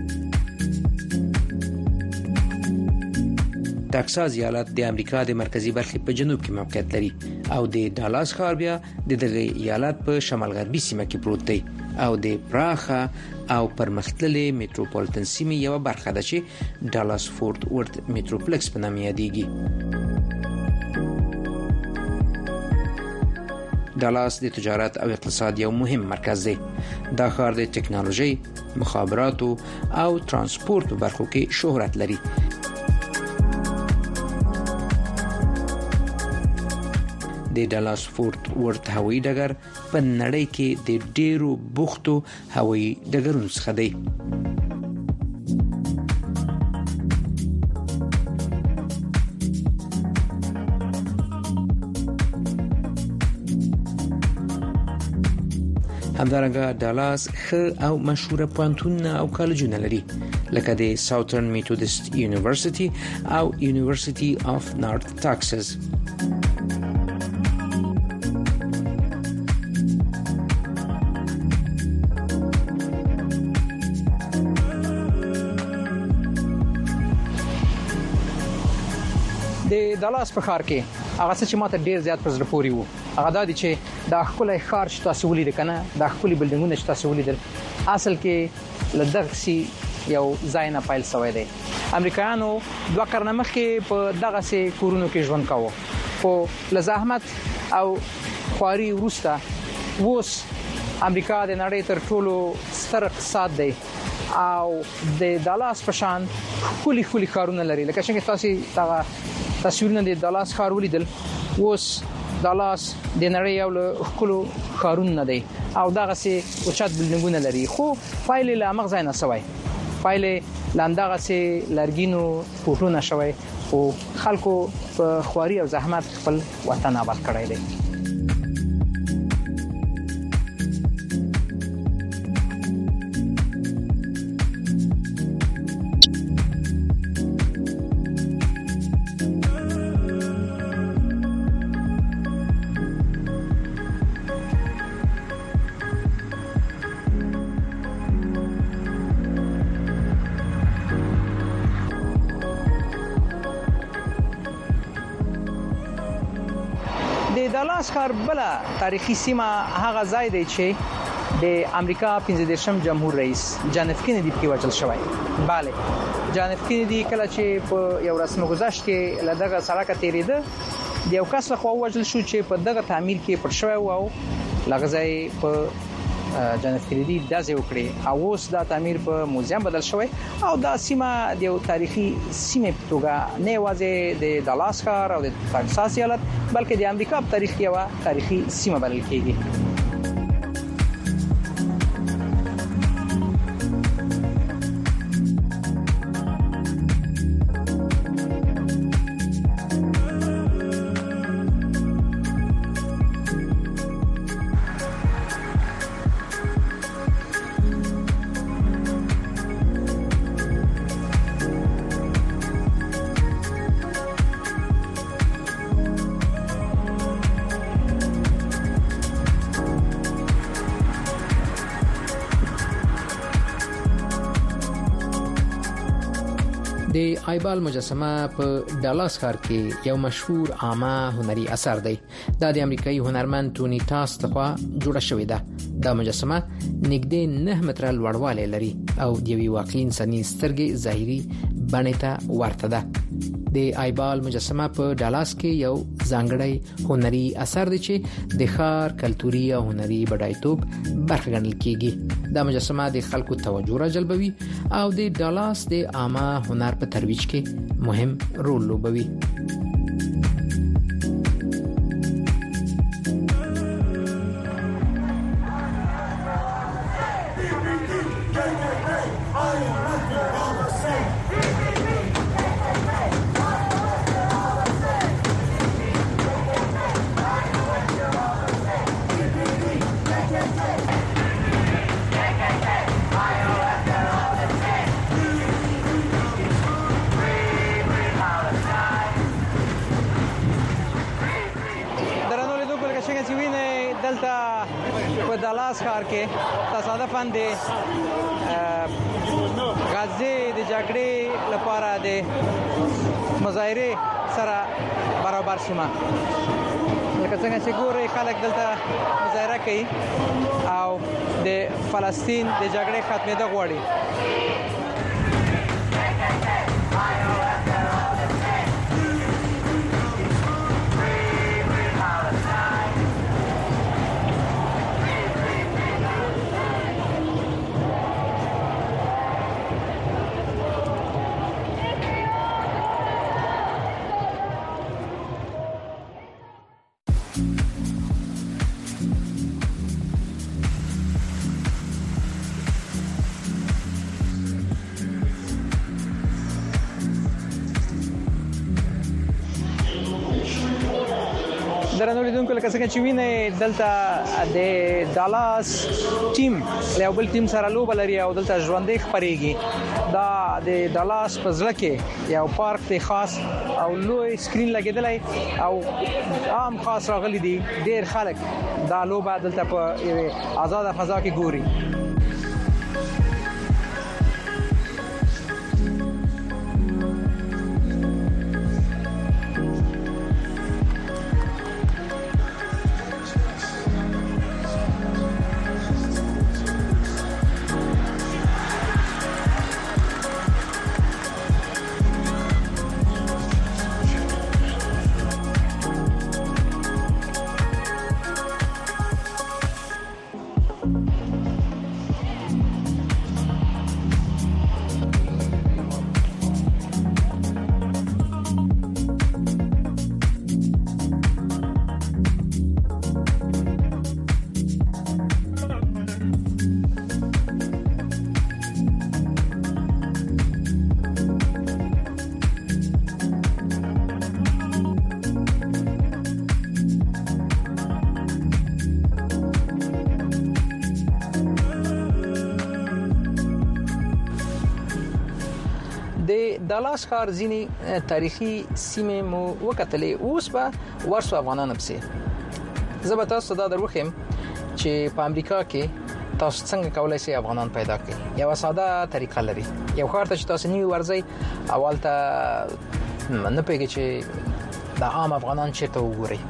ټکساس ایالت د امریکا د مرکزی برخې په جنوب کې موقعیت لري او د دالاس ښار بیا د دغه ایالت په شمال غربي سیمه کې پروت دی او د پراخه او پرمختللې میټروپولیټن سیمې یو برخه ده چې ډالاس فورت ورت میټروپلکس په نامه یادېږي. ډالاس د تجارت او اقتصاد یو مهم مرکز دی. دا ښار د ټکنالوژي، مخابراتو او ترانسپورت په برخو کې شهرت لري. د ډالاس فورت ورت هوایي ډګر په نړۍ کې د ډیرو بوختو هوایي ډګرونو څخه دی. همدارنګه ډالاس ښه او مشهوره پوهنتونونه او کالجونه لري لکه د ساوثرن میتودست یونیورسيټي او یونیورسيټي اف نارث ټکساس. د دالاس په ښار کې هغه څه چې ماته ډیر زیات پر زړه پورې وو هغه دا دي چې دا ښکلی ښار چې تاسو ولیدل کنه، دا ښکلي بلډینګونه چې تاسو ولیدل اصل کې لدغسي یو ځای نه پایل شوی دی. امریکایانو 2 قرن مخکې په دغه سي کورونو کې ژوند کاوه، خو له زحمت او خواري وروسته اوس امریکا د نړۍ تر ټولو ستر اقتصاد دی او د دالاس په شان ښکلي ښارونه لري. لکه څنګه تاسو تصویرونه د دالاس ښار ولیدل، اوس دالاس د نړۍ یو له ښکلو ښارونو دی او دغه سي اوچت بلډینګونه لري. خو فایل له مغزای نه سوی، فایل لاندغه سي لرګینو فوټونه شوی او خلکو په خواري او زحمت خپل وطن آباد کړی دی. دالاس ښار بل تاریخي سیمه هغه ځای دی چې د امریکا 15 جمهور رئیس جان اف کینیدي په وجل شوی. bale جان اف کینیدي کله چې په یو رسم گذشت کې لدغه سړک تیریده د یو کس له خوا وجل شو چې په دغه تعمیر کې پر شوی او لغزای په جان اف کینیدي داسې وکړي او اوس دا تعمیر په موزیم بدل شوی او دا سیمه د یو تاریخي سیمه په توګه نه یوازې د دالاس ښار او د ټکساس ایالت بلکې د امریکا په تاریخ کې یو تاریخي سیمه بلل کېږي. د ایبال مجسمه په ډالاس ښار کې یو مشهور عامه هنري اثر دی. دا د امریکایي هنرمند تونی ټاس لخوا جوړه شوې ده. دا مجسمه نږدې 9 متره لوړوالی لري او د یوې واقعي انساني سترګې ظاهري بڼې ته ورته ده. د ایبال مجسمه په ډالاس کې یو ځانګړی هنري اثر دی چې د ښار کلتوري او هنري بډایتوب برخه ګڼل کیږي. دا مجسمه د خلکو توجه را جلبوي او د ډالاس د عامه هنر په ترویج کې مهم رول لوبوي. په ډالاس ښار کې تصادفاً د غزې د جګړې لپاره د مظاهره سره برابر شوم. لکه څنګه چې ګوري خلک دلته مظاهره کوي او د فلسطین د جګړې ختمېدل غواړي. درنو لیدونکو لکه څنګه چې وینئ دلته د ډالاس ټیم له بل ټیم سره لوبه لري او دلته ژوندۍ خبريږي. دا د ډالاس په ځل کې یو پارک دی خاص او لوی سکرین لګیدلی او عام خاص راغلي دي. ډیر خلک دا لوبه دلته په آزاد فضا کې ګوري. ډالاس ښار ځینی تاریخي سیمې مو وکتلې. اوس به ورسو افغانانو پسې زه به تاسو دا دروخم چې په امریکا کې تاسو څنګه کولای شئ افغانان پیدا کړئ. یو ساده طریقه لري. یو ښار ته چې تاسو نیو ورځي اول ته نه پیږي چې د عام افغانان چیرته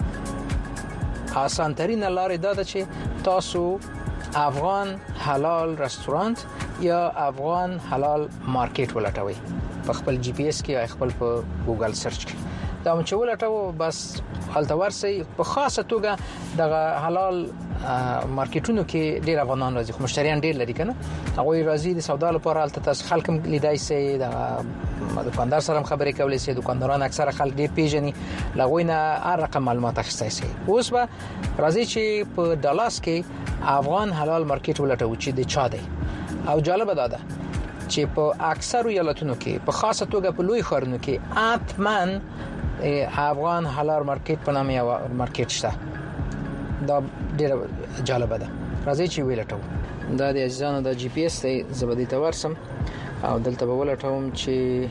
وګورئ. آسان ترين لارې دا ده چې تاسو افغان حلال رستورانت یا افغان حلال مارکیټ ولټوي. په خپل جی پی ایس کې خپل په ګوګل سرچ کې دا چې ولټو بس هلته ورسي. په خاصه توګه د حلال مارکیټونو کې ډیر افغانان راځي خو مشتریان ډیر لري کنه. هغه راځي د سودا لپاره هلته تاسو خلک لیدای شي. د دکاندار سره خبرې کولای شي. دکانداران اکثره خلک ډیر پیژني. لغوینه هر رقم معلومات اخیستای شي. اوس به راځي چې په ډالاس کې افغان حلال مارکیټ ولټو چې د چا دی. او جالب ده چې په اکثر ایالتونو کې په خاصه توګه په لوی ښارونو کې اتمن افغان حلال مارکیټ په نامه یو مارکیټ شته. دا ډیره جالب ده. راځي چې ویلټو. دا د اجزانو د جی پی ایس ته زبدي تورسم او دلته به ولټوم چې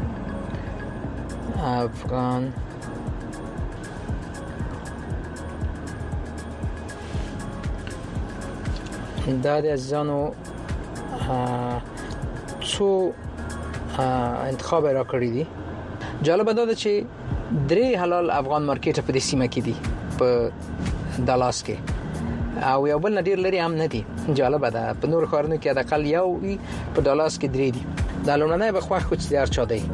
افغان دا د اجزانو څو انتخاب را کړی دي. جالب ده چې 3 حلال افغان مارکیټ په دې سیمه کې دي په دالاس کې او یو بل ډیر لري هم نه دي. جالب ده په نور ښارونو کې د اقل یو په دالاس کې 3 دي. د لومړنۍ به خوښ کوچ دي هر چا دی.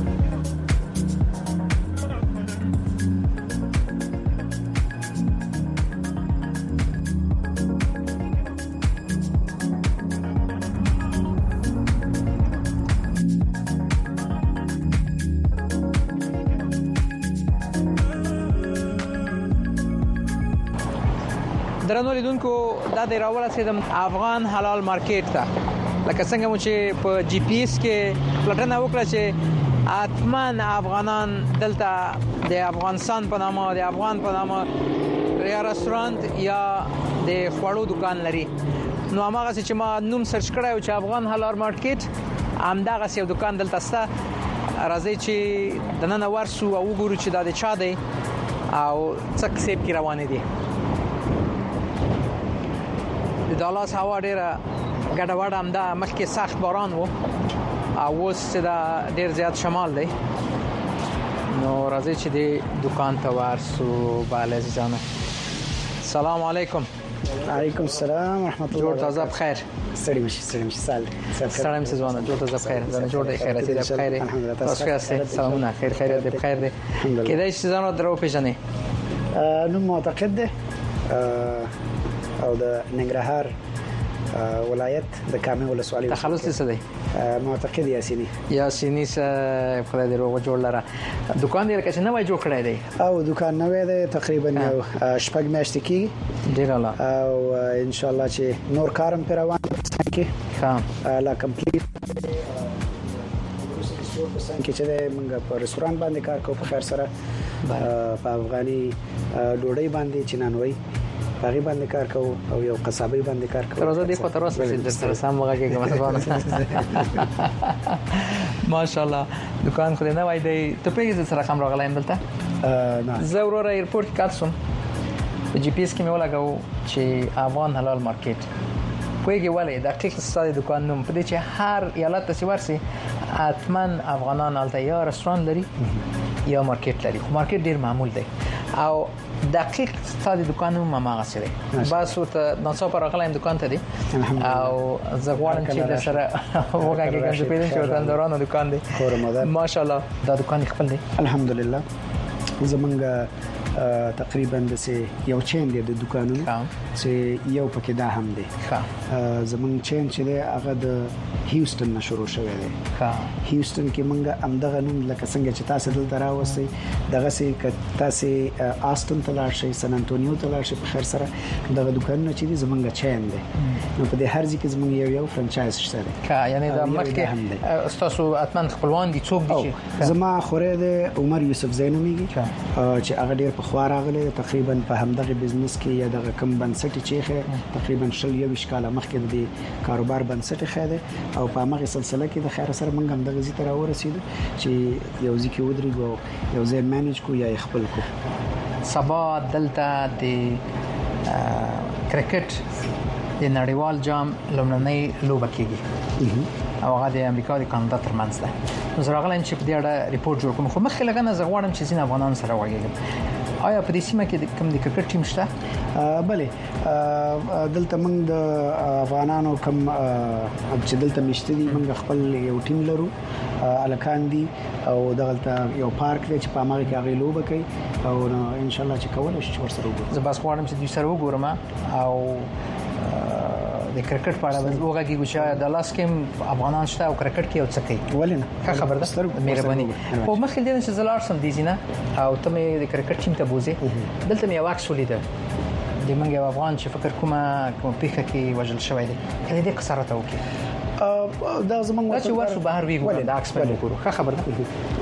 درنو لیدونکو دا د راوړل سیدم افغان حلال مارکیټ ته لکه څنګه مو چې په جی پی ایس کې پلټنه وکړه چې اتمن افغانان دلته د افغانستان په نامه د افغان په نامه یا رستورانت یا د خوړو دکان لري. نو هغه چې ما نوم سرچ کړی چې افغان حلال مارکیټ همدغه یو دکان دلته سته. راځي چې د نن ورسو او وګورو چې دا د چا دی او څه کسب کې روان دي. د دالاس هوا ډیره ګډوډ هم ده. مخکې سخت باران وو او اوس دا ډیر زیات شمال دی. نو راځي چې د دکان ته ورسو. bale عزیزانو سلام علیکم. علیکم السلام ورحمت الله. جوړ تازه بخیر. سړی مشي سال سلام سزونه جوړ تازه بخیر. جوړ دی خیرات دی بخیر. تاسو ښه سلامونه خیر دی بخیر دی. کله چې ځانو درو پیژنې نو معتقد ده او د ننګرهار ولایت د کامې ولسوالۍ تخلص څه دی؟ معتقد یاسینی خدای دې روغ جوړ لره. دکان دې لکه چې نوې جوړ کړی دی او دکان نوې دی تقریبا یو شپږ میاشتې کېږي. ډیر اعلی او ان شاء الله چې نور کارم پر روان کې لا کمپلیټ کې چې موږ په رستوران باندې کار کوو په خیر سره په افغاني ډوډۍ باندې چنانوي باغی باندې کار کوو او یو قصابی باندې کار کوو. تر اوسه دې خاطر اوسه چې سره سم وګورئ ماشاءالله دکان خو نه وای دی. ته پیګه سره کوم راغلایم دلته؟ نه زه ورور ایرپورټ کې کاتسم په جی پی ایس کې مې ولګاو چې افغان حلال مارکیټ کویږي ولې دا ټیک ستاسو دکان نوم په دې چې هر ایالت ته ورسي اتمن افغانان الته یا رستوران لري یا مارکیټ لري. خو مارکیټ ډیر معمول دی او دقیق ستاسو دکان نوم ما غسره بس ته نصاب راغلایم دکان ته دی او زه غواړم چې د سره وګورئ چې پیدا شي وطندارانو دکان دی ماشاءالله. دا دکان خپل دی الحمدلله. زمونږ تقریبا د یو چین دی د دکانونو چې یو پکې دا هم دی. زمونږ چین چې دی هغه د هیوستن نه شروع شوی دی. هیوستن کې مونږ امدغه نوم لکه څنګه چې تاسو دلته راوستئ دغه سي تاسو آستن ته لاړ شئ سن انټونیو ته لاړ شئ په خیر سره دغه دکانونه چې دی زمونږ چین دی. نو په دې هر ځای کې زمونږ یو فرانچایز شته دی. یعنی دا مخکې تاسو اتمن خپلوان دي څوک دي؟ زما خوره دی عمر یوسف زینومیږي چې هغه ډیر په خوا راغلی تقریبا په همدغه بزنس کې یا دغه کم بنسټ چې تقریبا 21 کال مخکې د کاروبار بنسټ خاده او په هغه سلسله کې د خیر سره موږ هم دغه زی تر ورسېدو چې یو ځکه ودرېګو یو ځای مانیج کو یا خپل کو. سبا دلته د کرکټ د نړیوال جام لومړنۍ لوبه کېږي او هغه د امریکا د کاناډا ترمنځ ده. نو زه راغلم چې په دې اړه ریپورت جوړ کوم. خو مخکې لګنه زه غواړم چې ځین افغانان سره وغږیږم. آیا په دې سیمه کې کوم د کرکټ ټیم شته؟ بله دلته موږ د افغانانو کوم چې دلته مشته دي موږ خپل یو ټیم لرو الکان دي او دغلته یو پارک دی چې په هغه کې هغه لوبه کوي او ان شاء الله چې کولای شي ورسره وګورم. زه بس غواړم چې دوی سره وګورم او د کرکټ په اړه وګورئ چې د لاس کې افغانان شته او کرکټ کې یو څه کوي. ولینه ښه خبر ده مهرباني. خو مخکې دې چې زلار سم دي نه او ته مې د کرکټ ټیم ته بوزي دلته مې واکس ولیده د منګ افغان چې فکر کومه پیخه کې وجل شوی دی کله دې قصاره ته وکي دا زمونږ چې ورسو بهر ویګو دا عکس باندې وګورو. ښه خبر ده.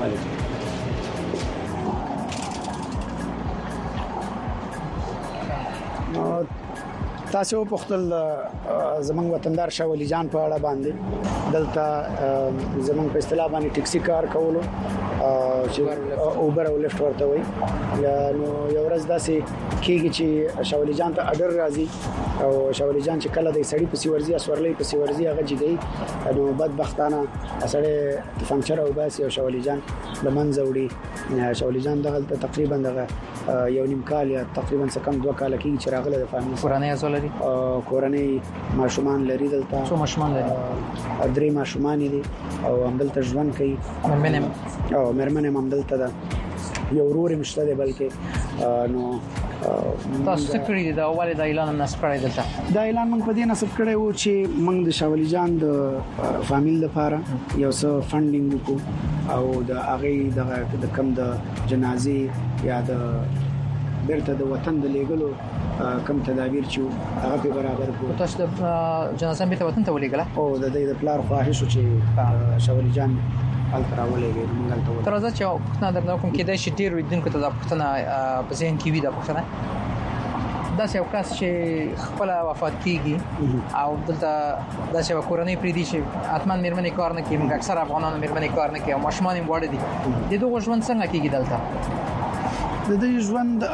تاسو په خپل زمونږ وطندار شاولی جان په اړه باندې دلته زمونږ په اصطلاح باندې ټیکسي کار کولو چې اوبر او لیفټ ورته وي. نو یو ورځ داسې کېږي چې شاولي جان ته اډر راځي او شاولي جان چې کله د سړی په سیورزي اسورلې په سیورزي هغه جګي نو بدبختانه سړی فنکچر او باسي او شاولي جان لمنځه وړي. شاولي جان دغه تقریبا دغه یو نیم کال یا تقریبا څه کم 2 کال کېږي چې راغله د فامیل کورنۍ ازولري کورنۍ ماشومان لري دلته. څو ماشومان لري؟ 3 ماشومان دي او همدلته ژوند کوي. مېرمنه هم دلته ده. یو ورور مشته دی بلکې نو تاسو څه کړی دا والد اعلان نصب کړی دلته؟ دا اعلان موږ په دې نصب کړی وو چې موږ د شاولي جان د فامیل لپاره یو څه فندینګ وکړو او د هغه د کم د جنازې یا د بیرته د وطن د لیګلو کم تدابیر چې هغه په برابر کو. تاسو د جنازه بیرته وطن ته ولېګله او د دې د پلار خواهش چې شاولي جان التراولېږي موږ الته تر ځا چې پښتنه درنه کوم کې د شډیر ویدونکو ته د پښتنه په ذهن کې وي د پښتنه دا یو کس چې خپل وفات کیږي او دلته دا چې کورنۍ پری دي چې اتمن مېرمنې کار نه کوي. موږ اکثر افغانانو مېرمنې کار نه کوي او ماشومان یې وړي دي. د دوه ژوند څنګه کیږي دلته؟ د دې ژوند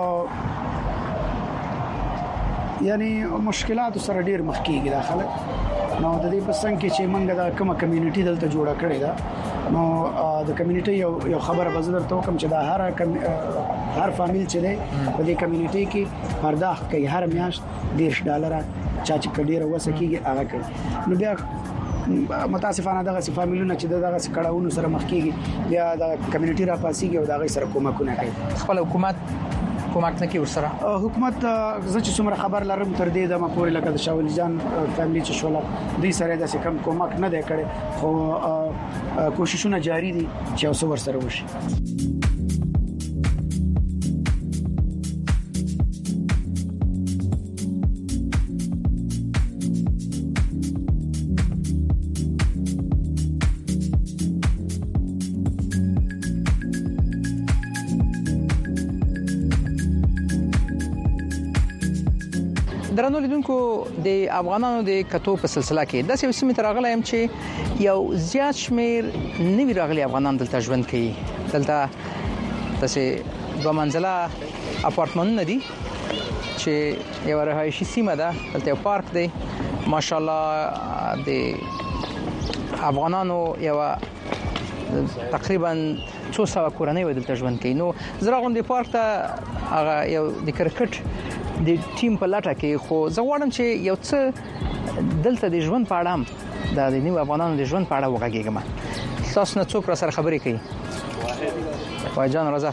یعنی مشکلات سره ډیر مخ کیږي داخله. نو د دې په څنګه کې چې موږ د کومه کمیونټي دلته جوړه کړې ده نو د کمیونټي یو خبره بزرګ ته کوم چې دا هر فامیل چې دی په دې کمیونټي کې پرداخت کوي هر میاشت $10 چا چې کډیره وسکیږي هغه کوي. نو بیا متاسفانه دغه فامیلونه چې دغه کړهونو سره مخ کیږي بیا د کمیونټي را پاسيږي او دغه سره کومکونه کوي. خپل حکومت کومک نه کوي ورسره. حکومت زه چې څومره خبر لرم تر دې د مپورې لکه د شاولي جان فیملی چې شوله دوی سره د کم کومک نه دی کړی خو کوششونه جاری دي چې اوس ورسره وشي. درنو لیدونکو د افغانانو د کتو په سلسله کې د سیمې تر غلې هم چې یو زیات شمیر نوی راغلي افغانان دلته ژوند کوي. دلته تاسو دوه منزله اپارتمانونه دي چې یو رهایشي سیمه ده. دلته یو پارک دی ماشاءالله. د افغانانو یو تقریبا 200 کورنۍ ودلته ژوند کوي. نو زراغون د پارک ته هغه یو د کرکټ د ټیم په لټه کې خو زه غواړم چې یو څه دلته د ژوند په اړه د نیو افغانانو د ژوند په اړه وغږیږم. تاسو نه څوک را سره خبرې کوي؟ وایجان رضا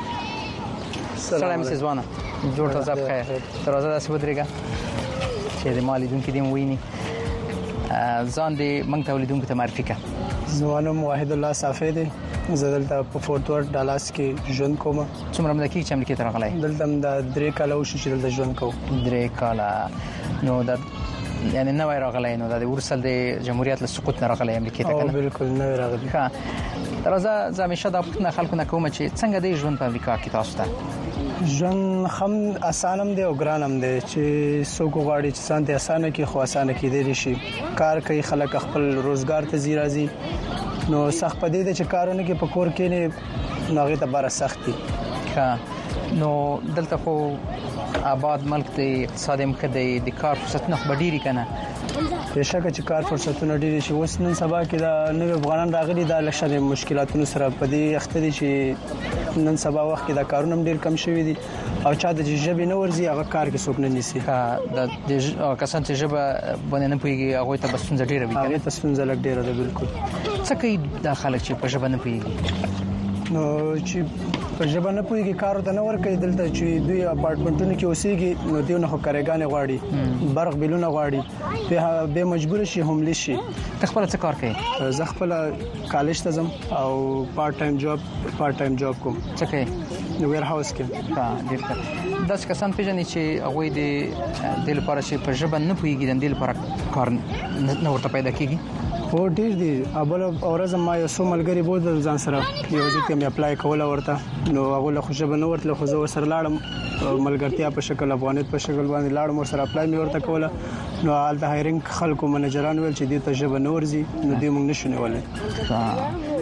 سلام سیزوانه جوړ تاسو بخیر. تر رضا تاسو بدرګه چې د مالی دونکو دیم ویني ځان دې موږ ته ولیدونکو ته معرفي کړه. زوانم واحد الله صافی دی. زه دلته په فورت ورډ ډالاس کې ژوند کوم. څومره مده کې چې امریکا ته راغلی؟ دلته د 3 کال وشو چې دلته ژوند کوم. 3 کال. نو دا یعنی نو راغلی نو د ورسل د جمهوریت له سقوط نه راغلی امریکا ته کنه؟ بالکل نو راغلی. ښه راځه زه همیشه دا پوښتنه خلکو نه کوم چې څنګه دی ژوند په امریکا کې تاسو ته؟ ژوند هم اسانم دی او ګرانم دی چې څوک غواړي چې ځان ته اسانه کې خو اسانه کې دی شي. کار کوي خلک خپل روزګار ته زی راځي. نو سخت پدې د چې کارونه کې پکور کې نه ناغه ته بار سخت دي. ښه نو دلته خو آباد ملک دی اقتصاد هم کده د کار فرصتونه خو ډیری کنه. بهشکه چې کار فرصتونه ډیری شي. اوس نن سبا کې دا نوې افغانان راغلي د لښه مشکلاتونو سره پدې اخته دي چې نن سبا وخت کې دا کارونه ډیر کم شوي دي او چا د ژبې نه ورزي هغه کار کې څوک نه نیسي. د کسان چې ژبه باندې نه پويږي هغه ته بس څنګه ډیره وي. هغه ته څنګه لګ ډیره ده. بالکل څه کوي د خلک چې په ژبه نه پويږي؟ نو چې په ژبه نه پويږي کار ته نه ور کوي. دلته چې دوی اپارټمنټونو کې اوسېږي نو دیو نه کارګان غواړي برغ بلونه غواړي به مجبور شي هملی شي. خپل څه کار کوي؟ زه خپل کالج ته ځم او پارت ټایم جاب کوم. څه کوي؟ ویر هاوس کې. ها ډیر ښه. دا څنګه پیژنې چې هغه د لپاره چې په ژبه نه پويږي د لپاره کار نه ورته پیدا کیږي؟ او ډیر دي. ابل اورزم ما یو څو ملګری بوزل ځان سره یو ځکه مې اپلای کوله ورته نو هغه له خوشبه نه ورته خو زه سره لاړم ملګرتیا په شکل افغانیت په شکل باندې لاړم ور سره اپلای مې ورته کوله نو حالت هایرینګ خلکو منیجران ویل چې دې ته ژبه نورزي نو دې موږ نشو نیولای.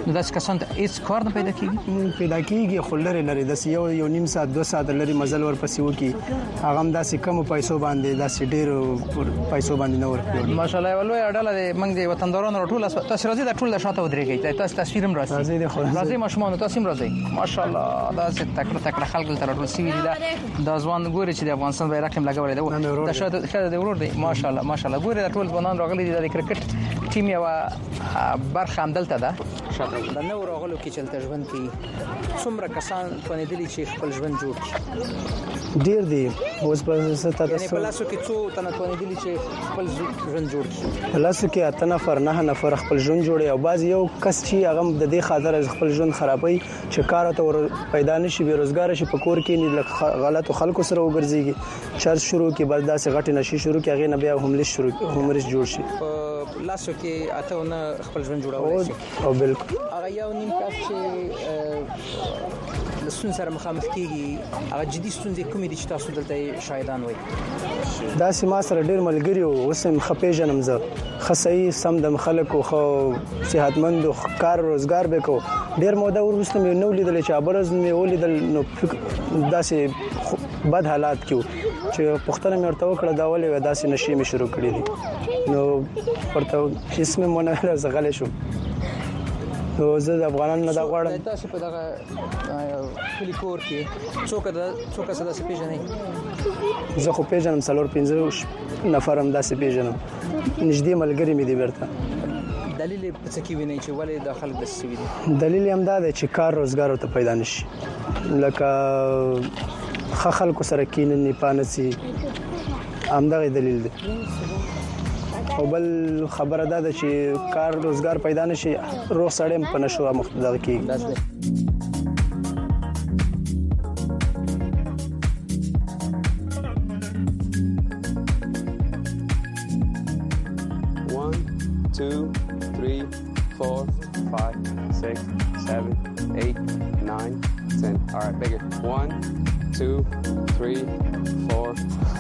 نو داس کسان هیڅ کار نه پیدا کیږي خو لري د یو نیم ساعت 2 ساعت لري مزل ورپسې وکي هغه هم داسې کم پیسو باندې داسې ډېر پیسو باندې نه ورکوي ماشاءالله ولوي اډاله موږ د وطندارانو ټول تاسو راځي د ټول شاته ودرېږي تاسو تصویر هم راځي ماشومان تاسو هم راځي ماشاءالله دا څه تکړه خلک تر ټول سی وی دا ځوان ګوري چې د افغانستان بیرغ هم لګولې ده دا شاته د ورور دی ماشاءالله ګوري د ټول ځوانان راغلي دي د کرکټ ټیم یو برخه هم دلته ده شاته د نو راغلو کې چلته ژوند کې څومره کسان پنځدلي چې خپل ژوند جوړ کړي ډیر دي اوس په ستاسو یعنی په لاسو کې څو تنه پنځدلي چې خپل ژوند جوړ کړي په لاسو کې اته نفر خپل ژوند جوړي او بعض یو کس چې هغه د دې خاطر خپل ژوند خرابوي چې کار ته پیدا نشي بیروزګار شي په کور کې نه غلطو خلکو سره وګرځيږي چرچ شروع کې بل داسې غټي نشي شروع کې هغه نه بیا هملش جوړ شي لاسو کې اته نه خپل ژوند جوړول شي او بالکل هغه یو نیم کس چې لسون سره مخامخ کیږي هغه جدي ستونزې کومې دي چې تاسو دلته شاهدان وای دا سیمه سره ډیر ملګری او وسم خپې جنم زه خصای سم د خلکو خو صحتمند کار روزګار وکاو ډیر موده ورسته مې نو لیدل چې ابرز مې ولیدل نو داسې بد حالات کې چې پښتنه مې ورته وکړه دا ولې داسې نشي مې شروع کړې دي نو ورته اسمه مونږ زغلې شو نو زه د افغانانو نه دا غواړم تاسو په دغه کلی کور کې څوک سره څه پیژنې زه خو پیژنم 4-5 نفرم داسې پیژنم نږدې ملګری مې دی برته دلیل په څه کې ویني چې ولې د خلک د سوي دي دلیل هم دا دی چې کار روزګار ته پیدا نشي لکه خلکو سره کینې پانسي همدغه دلیل دی او بل خبره ده چې کار روزګار پیدا نشي روغ سړی په نشو مختدغ کیږي 2, 3, 4, 5, 6, 7, 8, 9, 10. All right, bigger. 1, 2, 3, 4.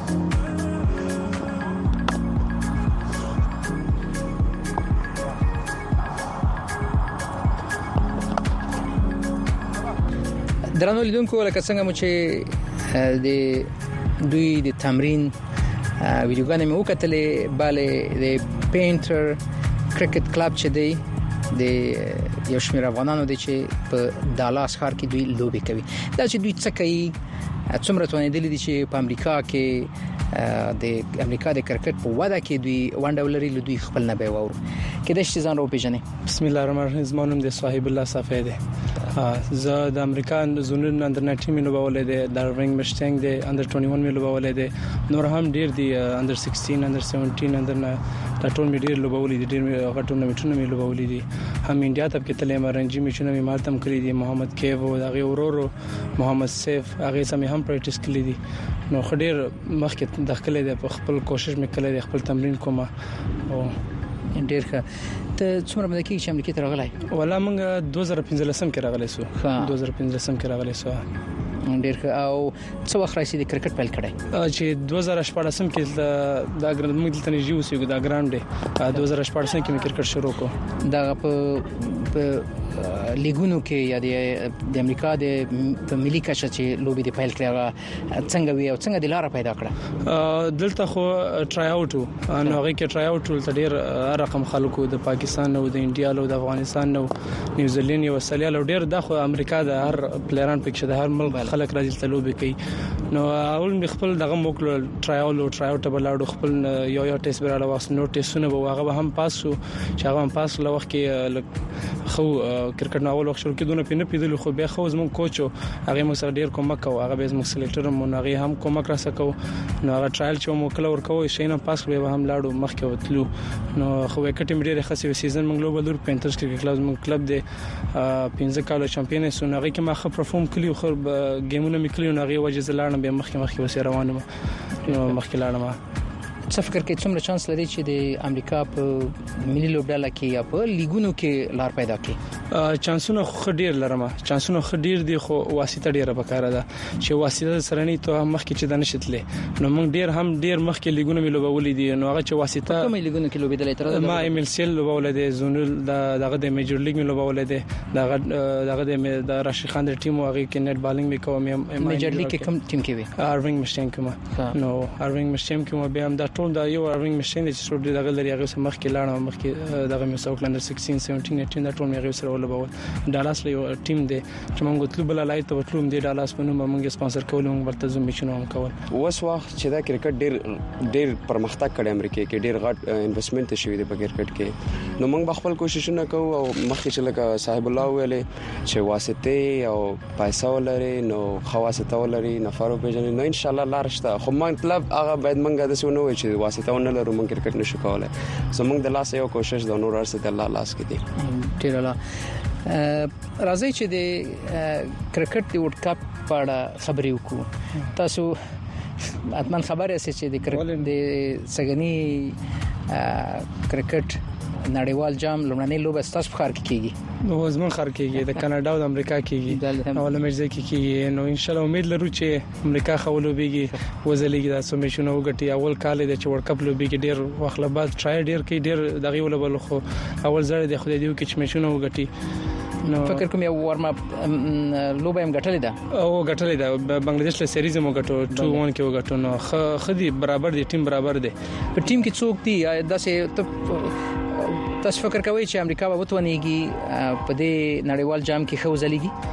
درنو لیدونکو لکه څنګه مو چې د دوی د تمرین ویډیوګانې مې وکتلې bale د پینټر کرکټ کلب چې دی د یو شمېر افغانانو دی چې په دالاس ښار کې دوی لوبي کوي دا چې دوی څه کوي څومره توانېدلي دي چې په امریکا کې د امریکا د کرکټ په وده کې دوی ونډه ولري دوی خپل نه به وورو کله چې ځان رو پیژنې بسم الله الرحمن الرحیم زمونږ نوم دی صاحب الله صفی دی زه د امریکا زونر اندر 19 مې لوبولې دي د رنګ مشتنګ دي اندر 21 مې لوبولې دي نور هم ډیر دي اندر 16 اندر 17 اندر د ټول مې ډیر لوبولې دي ډیر غټونه میټونه مې لوبولې دي هم انډیا ته کې تلې مرنجي میچونه مې مالتم کړې دي محمد کیو او هغه ورورو محمد سیف هغه سم هم پریکټیس کړې دي نو خډیر مخکې داخله دي په خپل کوشش مې کړې دي خپل تمرین کوم او ډیر ښه ته څومره مده کې چې امریکا ته راغلی ولا موږ 2015 کې راغلی سو 2015 کې راغلی سو ډیر ښه او څو وخت راځي د کرکټ پیل کړی چې 2014 کې دا ګران موږ دلته نږدې اوسېږو دا ګراوند دی 2014 کې مې کرکټ شروع کو دا په لیګونو کې یا د امریکا د ملي کچه چې لوبي دی پیل کړی څنګه وی او څنګه د لار پیدا کړه دلته خو ټرای اوټ نو هغه کې ټرای اوټ ول ډیر رقم خلکو د پاکستان او د انډیا او د افغانستان او نیوزیلند او استرالیا او ډیر د امریکا د هر پلیران پکې د هر ملک خلک راځي ته لوبي کوي نو اول می خپل دغه موکل ټرای اوټ بلاړو خپل یو ټیسټ براله واس نو ټیسټونه به هغه هم پاس شو چې هغه هم پاس لوخ کې خو کرکټ ناول وخت شروع کېدونه پینې پیدل خو به خو زمون کوچ هغه مو سره ډیر کومک او هغه به زمون سلیکټر مون هغه هم کومک را سکو نو هغه ټرایل چې مو کله ورکوي شینه پاس به هم لاړو مخکې وتلو نو خو وکټ مې ډیر خاصه سیزن موږ لوبل دور پینترز کې کلاس موږ کلب دی 15 کال چمپیون سو هغه کې ما خو پرفورم کړی خو گیمونه مې کړی نو هغه وجه زلاړم به مخکې وسه روانم نو مخکې لاړم څه فکر کوي څومره چانس لري چې د امریکا په ملي لوبډاله کې یا په لیګونو کې لار پیدا کړي؟ چانسونه خو ډیر لرم، چانسونه خو ډیر دي، خو واسطه ډیره پکاره ده چې واسطه سره نه ته مخکې چې د نشتلې. نو موږ ډیر مخکې لیګونو ملوبولې دي، نو هغه چې واسطه کوم لیګونو کې لوبېدلې تر ما ام ال سی ال لوبولې دي، زونل دغه د میجر لیګ ملوبولې دي، دغه د راشد خان د ټیم هغه کې نت بالینګ وکوم. میجر لیګ کې کوم ټیم کې وي؟ اروینګ مشین کوم. نو اروینګ مشین کوم بیا هم دا ټول دا یو اروینګ مشین چې څو دغه لري هغه سم مخکې لاړم، مخکې دغه مې سوک لندر 16 17 18 دا ټول مې هغه سره ولوبول. ډالاس له یو ټیم دی چې موږ تلو بل لای ته وتلو دی، ډالاس په نوم موږ سپانسر کول، موږ ورته زوم میچنو هم کول. اوس وخت چې دا کرکټ ډیر پرمختګ کړي امریکا کې، ډیر غټ انویسټمنټ شوی دی په کرکټ کې. نو موږ خپل کوششونه کوو او مخکې چې لکه صاحب الله ویلې چې واسطه او پیسې ولري، نو خواسته ولري، نفر پیژنې، نو ان شاء الله لار شته. خو مطلب هغه باید موږ د څه نو وي چې واسطه ونه لرو، موږ کرکټ نشو کولای. زموږ د لاس یو کوشش د نور ارسه د الله لاس کې دی. ډیر الله راځي چې د کرکټ د ورلد کپ په اړه خبرې وکړو. تاسو اتمن خبره سي چې د کرکټ د سګنی کرکټ نړیوال جام لومړنۍ لوبه ستاسو خار کیږي، نو زمون خار کیږي د کاناډا او د امریکا کیږي، اوله مرزه کیږي. نو ان شاء الله امید لرو چې امریکا خولو بیږي وزلیږي د سومیشنو وګټي. اول کال د ورلد کپ لوبي کې ډیر وخت بعد ټرای ډیر کې ډیر دغه ولبل، خو اول ځل د خدای دیو کې چې مشنو وګټي. نو فکر کوم یو ورم اپ لوبه هم غټلې ده او غټلې ده، بنگلاديش له سیریز مو غټو 2-1 کې وګټو. نو خدي برابر دي، ټیم برابر دي. په ټیم کې څوک دي داسې تاسو فکر کوئ چې امریکا به وتونیږي په دې نړیوال جام کې خو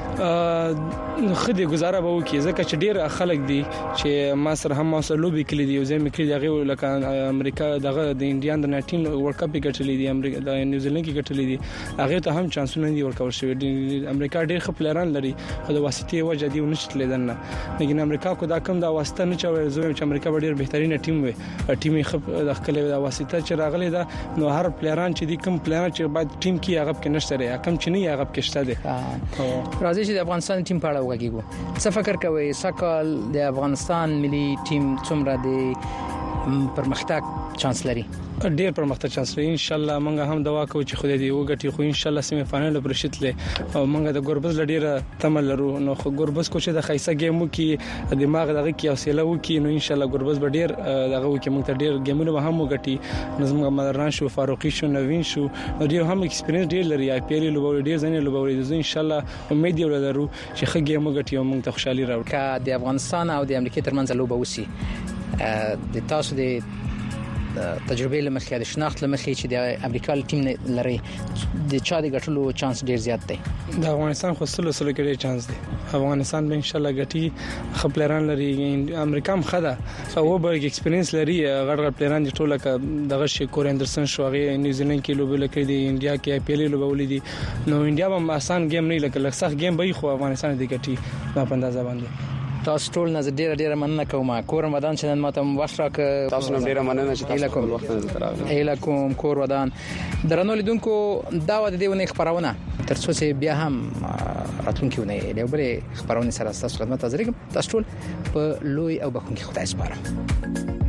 ځلېږي؟ خدي گزاره به وکړي، ځکه چې ډیر خلک دي چې ما سره هم ما سره لوبي کړې دي، او زه مې کړې دغه لکه امریکا دغه د انډیان د 19 ورلد کپ ګټلې دي، امریکا د نیوزیلند کې ګټلې دي، هغه ته هم چانسونه دي ورکول شوی دي. امریکا ډیر ښه پلیران لري، خو د واسطې وجه دی ونشتلې دنه. لیکن امریکا کو دا کم دا واسطه نه چوي، زه چې امریکا ډیر بهترینه ټیم وي، ټیم یې د خپل د واسطه چې راغلي دا. نو هر پلیران چې دي کوم پلیران چې باید ټیم کې هغه کې نشته لري، کوم چې نه هغه کې شته دي. راځي چې د افغانستان ټیم په اړه وګورو. څه فکر کوئ سکهال د افغانستان ملي ټیم څومره د پرمختګ چانس لري؟ ډیر پرمختګ چانس لري. ان شاء الله موږ هم دعا کوو چې خدای دې وګټي، خو ان شاء الله سیمه فائنل پر شتله او موږ د ګوربز لډیره تمل لرو. نو خو ګوربز کو چې د خیسه گیم کې دماغ دغه کې حوصله وکي، نو ان شاء الله ګوربز به ډیر دغه وکي، موږ ته ډیر گیمونه به هم وګټي. نظم مدران شو، فاروقي شو، نوین شو، ډیر هم ایکسپیرینس ډیر لري، آی پی ال لوبول ډیر ځنه لوبول دي. ان شاء الله امید یو لرو چې ښه گیم وګټي او موږ ته خوشحالي راوړي. که د افغانستان او د امریکا ترمنځ لوبه وسی، د تاسو د تجربه لمخې د شناخت لمخې چې د امریکا ټیم لري د چا د ګټلو چانس ډیر زیات دی؟ د افغانستان خو سلو کې ډیر چانس دی. افغانستان به ان شاء الله ګټي، خپلران لري. امریکا هم خده او به ایکسپیرینس لري، غړ پلیران دي ټول دغه شي. کور اندرسن شو، هغه نیوزیلند کې لوبل کړی دی، انډیا کې آی پی ال لوبول دي. نو انډیا هم آسان گیم نه لکه سخت گیم به خو افغانستان دی ګټي ما په اندازه باندې. تاسو ټول نه ډیره مننه کوم. کور ودان چې نن ماته وخت راک، تاسو نه ډیره مننه چې تاسو خپل وخت نه تراغله. ایلکم کور ودان درنو لیدونکو، دا و د دې ونه خبرونه ترڅو چې بیا هم راتلونکي ونه له بلې خبرونه سره تاسو خدمت حاضر یم. تاسو ټول په لوی او بخونکي خدای سپارم.